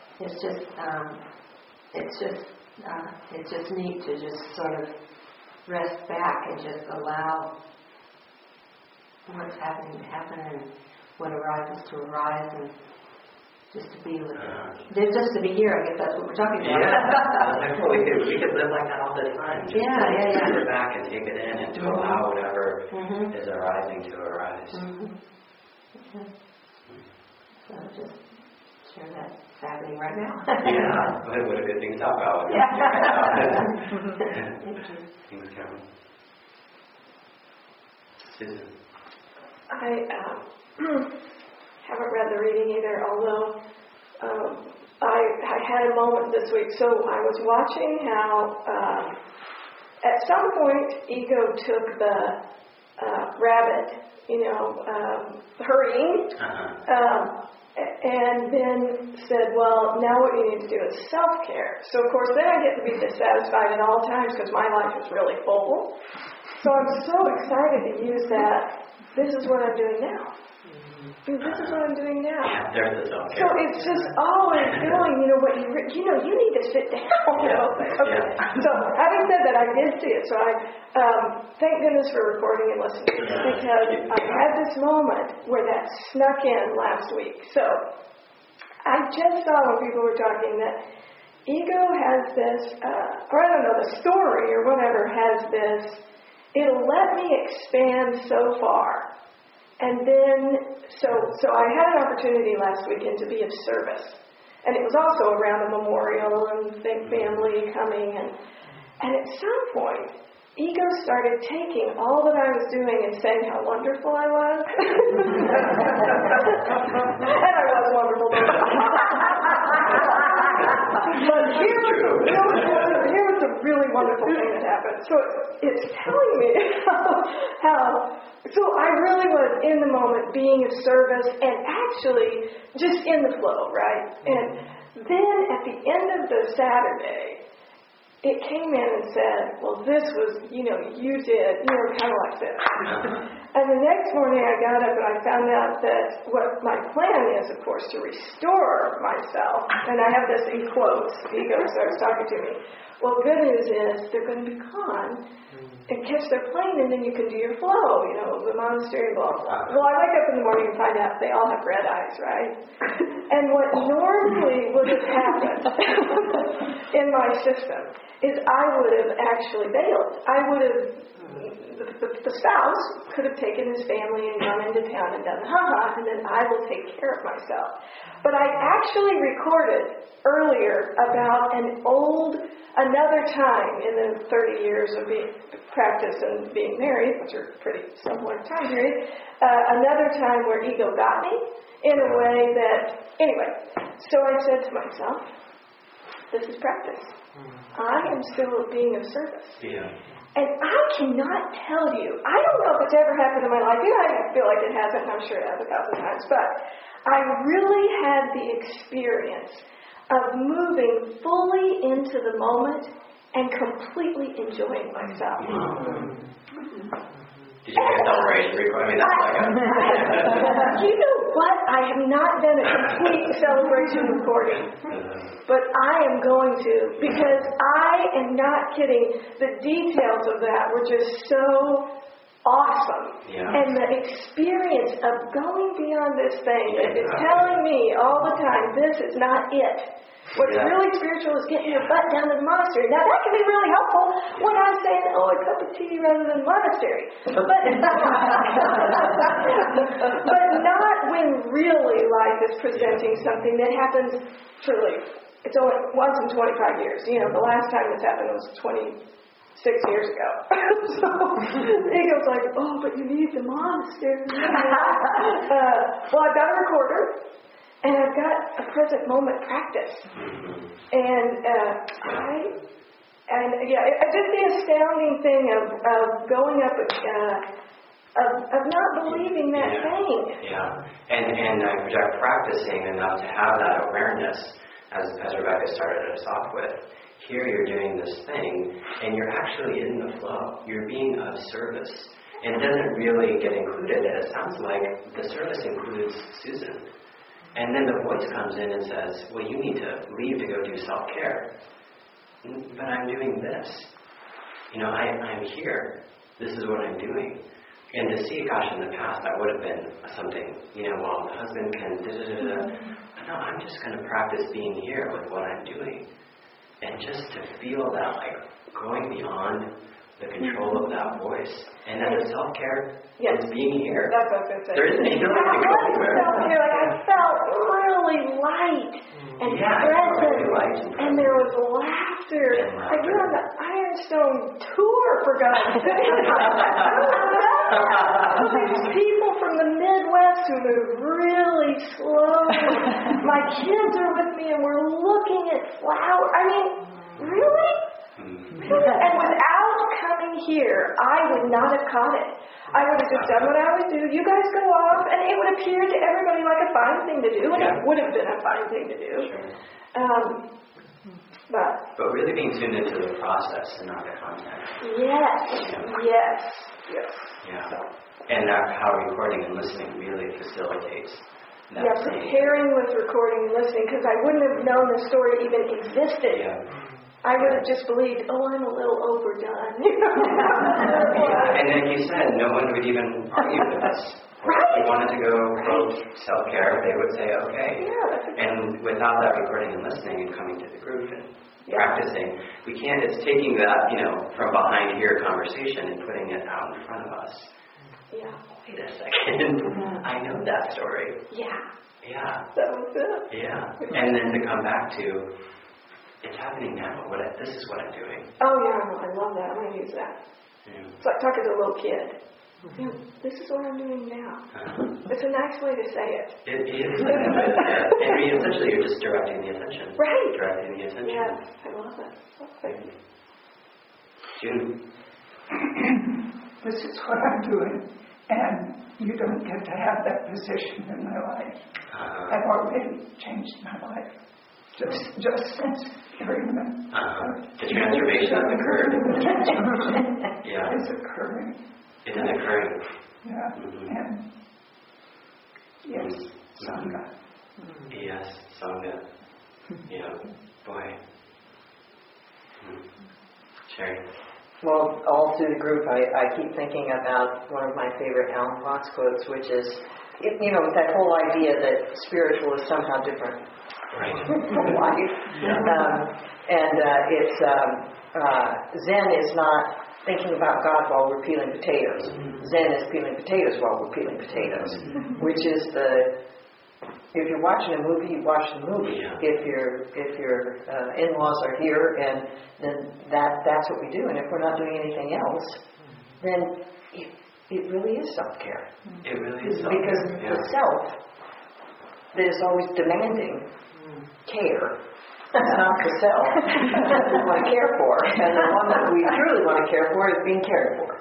it's just neat to just sort of rest back and just allow what's happening to happen and what arises to arise, and just to be with it. Just to be here, I guess that's what we're talking about. Yeah, we could live like that all the time. Just to sit back and take it in, and to allow whatever is arising to arise. So just share that it's happening right now. What a good thing to talk about. Things come. Susan. I haven't read the reading either, although I had a moment this week. So I was watching how at some point ego took the rabbit, hurrying, and then said, well, now what you need to do is self-care. So of course then I get to be dissatisfied at all times because my life is really full. So I'm so excited to use that. This is what I'm doing now. This is what I'm doing now. There's the self-care. So it's just always doing, what you need to sit down. So having said that, I did see it. So I thank goodness for recording and listening, because I had this moment where that snuck in last week. So I just saw when people were talking that ego has this, or I don't know, the story or whatever has this, it'll let me expand so far. And then, so I had an opportunity last weekend to be of service. And it was also around a memorial and big family coming. And at some point, ego started taking all that I was doing and saying how wonderful I was. And I was wonderful. But here was a really wonderful thing that happened. So it's telling me how so I really was in the moment, being of service, and actually just in the flow, right? And then at the end of the Saturday, it came in and said, well, this was, you did, kind of like this. And the next morning I got up and I found out that what my plan is, of course, to restore myself. And I have this in quotes. Ego starts talking to me. Well, good news is they're going to be gone and catch their plane, and then you can do your flow, the monastery, blah, blah. Well, I wake up in the morning and find out they all have red eyes, right? And what normally would have happened in my system is I would have actually bailed. I would have, the spouse could have taken his family and gone into town and done and then I will take care of myself. But I actually recorded earlier about another time in the 30 years of practice and being married, which are pretty similar time periods, another time where ego got me in a way that, anyway, so I said to myself, this is practice. I am still a being of service. Yeah. And I cannot tell you, I don't know if it's ever happened in my life, I feel like it hasn't, and I'm sure it has 1,000 times, but I really had the experience of moving fully into the moment and completely enjoying myself. Did you get celebration recording? That's like you know what? I have not done a complete celebration recording, but I am going to, because I am not kidding. The details of that were just so awesome. Yeah. And the experience of going beyond this thing that is telling me all the time, this is not it. What's really spiritual is getting your butt down to the monastery. Now that can be really helpful when I'm saying, a cup of tea rather than monastery. But not when really life is presenting something that happens truly. It's only once in 25 years. The last time this happened was 26 years ago. So the ego's like, but you need the monastery. Well, I've got a recorder. And I've got a present moment practice. And just the astounding thing of going up, of not believing that thing. Yeah, and practicing enough to have that awareness, as Rebecca started us off with. Here you're doing this thing, and you're actually in the flow. You're being of service. And it doesn't really get included, it sounds like the service includes Susan. And then the voice comes in and says, well, you need to leave to go do self-care. But I'm doing this. I'm here. This is what I'm doing. And to see, in the past, that would have been something, well, the husband can But no, I'm just going to practice being here with what I'm doing. And just to feel that, going beyond the control of that voice. And then the self-care is being here. That's what I was going to say. There isn't anything to go anywhere. I felt really light and present. And there was laughter. You're on the Ironstone tour, for God's sake. These people from the Midwest who move really slow. My kids are with me and we're looking at flowers. Really? And without coming here, I would not have caught it. I would have just done what I always do. You guys go off, and it would appear to everybody like a fine thing to do, and it would have been a fine thing to do. But really being tuned into the process and not the content. Yes. Yeah. And how recording and listening really facilitates that. Yeah, preparing with recording and listening, because I wouldn't have known the story even existed. I would have just believed, I'm a little overdone. And then you said no one would even argue with us. Right. If we wanted to go self-care, they would say, okay. And without that recording and listening and coming to the group and practicing, we can't, it's taking that, from behind here conversation and putting it out in front of us. Yeah. Wait a second. I know that story. Yeah. That was it. Yeah. And then to come back to, it's happening now. This is what I'm doing. Oh, I love that. I'm going to use that. It's like talking to a little kid. This is what I'm doing now. It's a nice way to say it. It is. And essentially, you're just directing the attention. Right. Directing the attention. Yes, I love that. Thank you. June. This is what I'm doing, and you don't get to have that position in my life. I've already changed my life. just since hearing them. The transformation has occurred. Yeah. It's occurring. It is occurring. Yeah. Mm-hmm. And yes, Sangha. Yes, Sangha. Yeah, boy. Sherry? Well, all through the group, I keep thinking about one of my favorite Alan Watts quotes, which is, that whole idea that spiritual is somehow different Right. from life. It's Zen is not thinking about God while we're peeling potatoes. Zen is peeling potatoes while we're peeling potatoes, which is if you're watching a movie, you watch the movie. Yeah. If your in-laws are here, and then that's what we do. And if we're not doing anything else, then it really is self-care. It really is self-care. Because the self that is always demanding care. It's not the self that we want to care for. And the one that we truly want to care for is being cared for.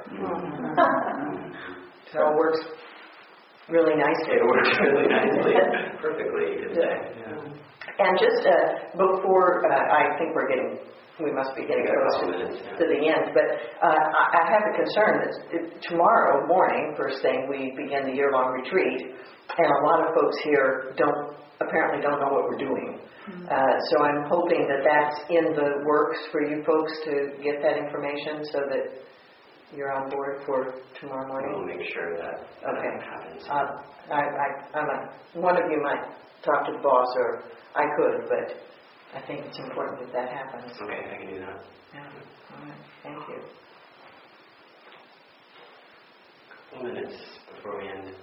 So it works really nicely. It works really nicely. Perfectly, you could say. Yeah. And just before, I think we must be getting close to the end, but I have a concern that tomorrow morning, first thing, we begin the year-long retreat, and a lot of folks here apparently don't know what we're doing. So I'm hoping that that's in the works for you folks to get that information so that you're on board for tomorrow morning. We'll make sure that happens. One of you might talk to the boss, or I could, but I think it's important that happens. Okay, I can do that. Yeah. All right. Thank you. A couple minutes before we end.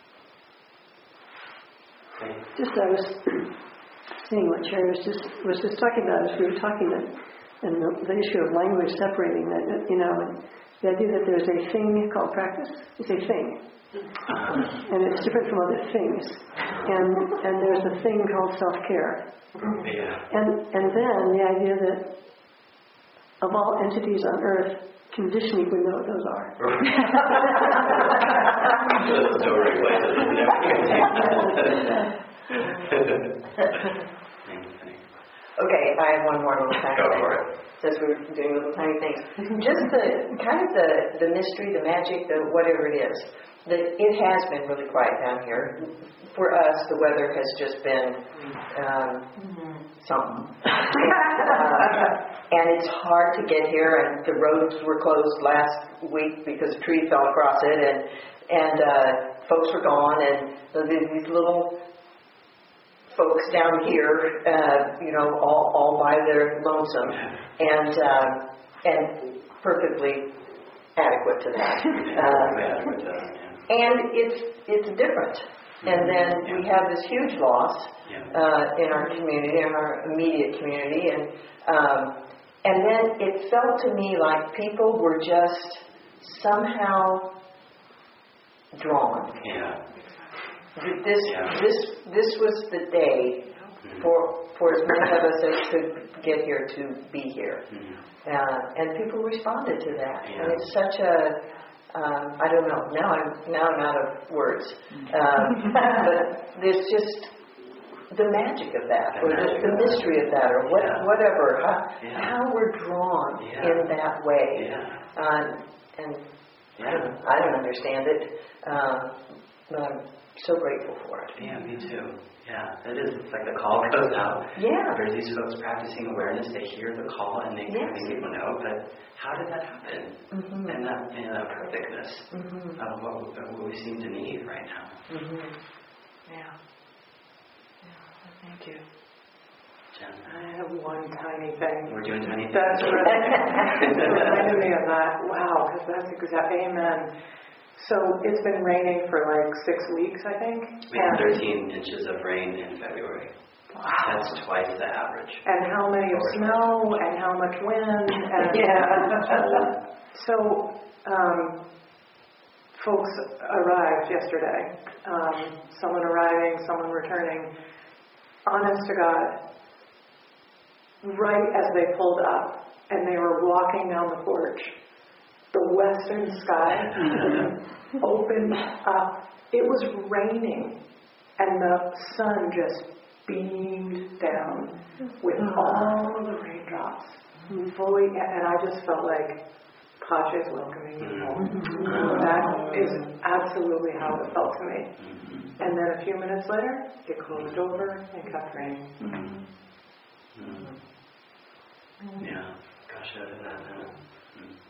Okay. Just I was seeing what Sherry was just talking about as we were talking, and the issue of language separating that, and the idea that there's a thing called practice. It's a thing, and it's different from other things, and there's a thing called self-care, and then the idea that of all entities on earth, conditioning would know what those are. Okay, I have one more little tiny thing. Go for it. Since we're doing little tiny things. Just the mystery, the magic, the whatever it is. That it has been really quiet down here. For us, the weather has just been something. And it's hard to get here, and the roads were closed last week because a tree fell across it, and folks were gone, and these little folks down here, all by their lonesome, and perfectly adequate to that. And it's different. And then we have this huge loss in our community, in our immediate community, and then it felt to me like people were just somehow drawn. Yeah. This was the day for as many of us as could get here to be here. And people responded to that. Yeah. And it's such I don't know. Now I'm out of words. But there's just the magic of that, or the mystery of that, or whatever. How we're drawn in that way. And I don't understand it, but I'm so grateful for it. Yeah, me too. Yeah, it is. It's like the call goes out. Yeah. There's these folks practicing awareness. They hear the call and they people know. But how did that happen? And that perfectness of what we seem to need right now. Yeah. Thank you. Jen? I have one tiny thing. We're doing tiny things. That's reminded me of that. Wow, because that's exactly, amen. So it's been raining for like 6 weeks, I think. We had 13 inches of rain in February. Wow. That's twice the average. And how many of snow and how much wind. And So folks arrived yesterday. Someone arriving, someone returning. Honest to God, right as they pulled up and they were walking down the porch, the western sky opened up. It was raining and the sun just beamed down with all of the raindrops, fully, and I just felt like Padre is welcoming you home. That is absolutely how it felt to me. And then a few minutes later, it closed over and kept raining. Yeah, gosh, I did that.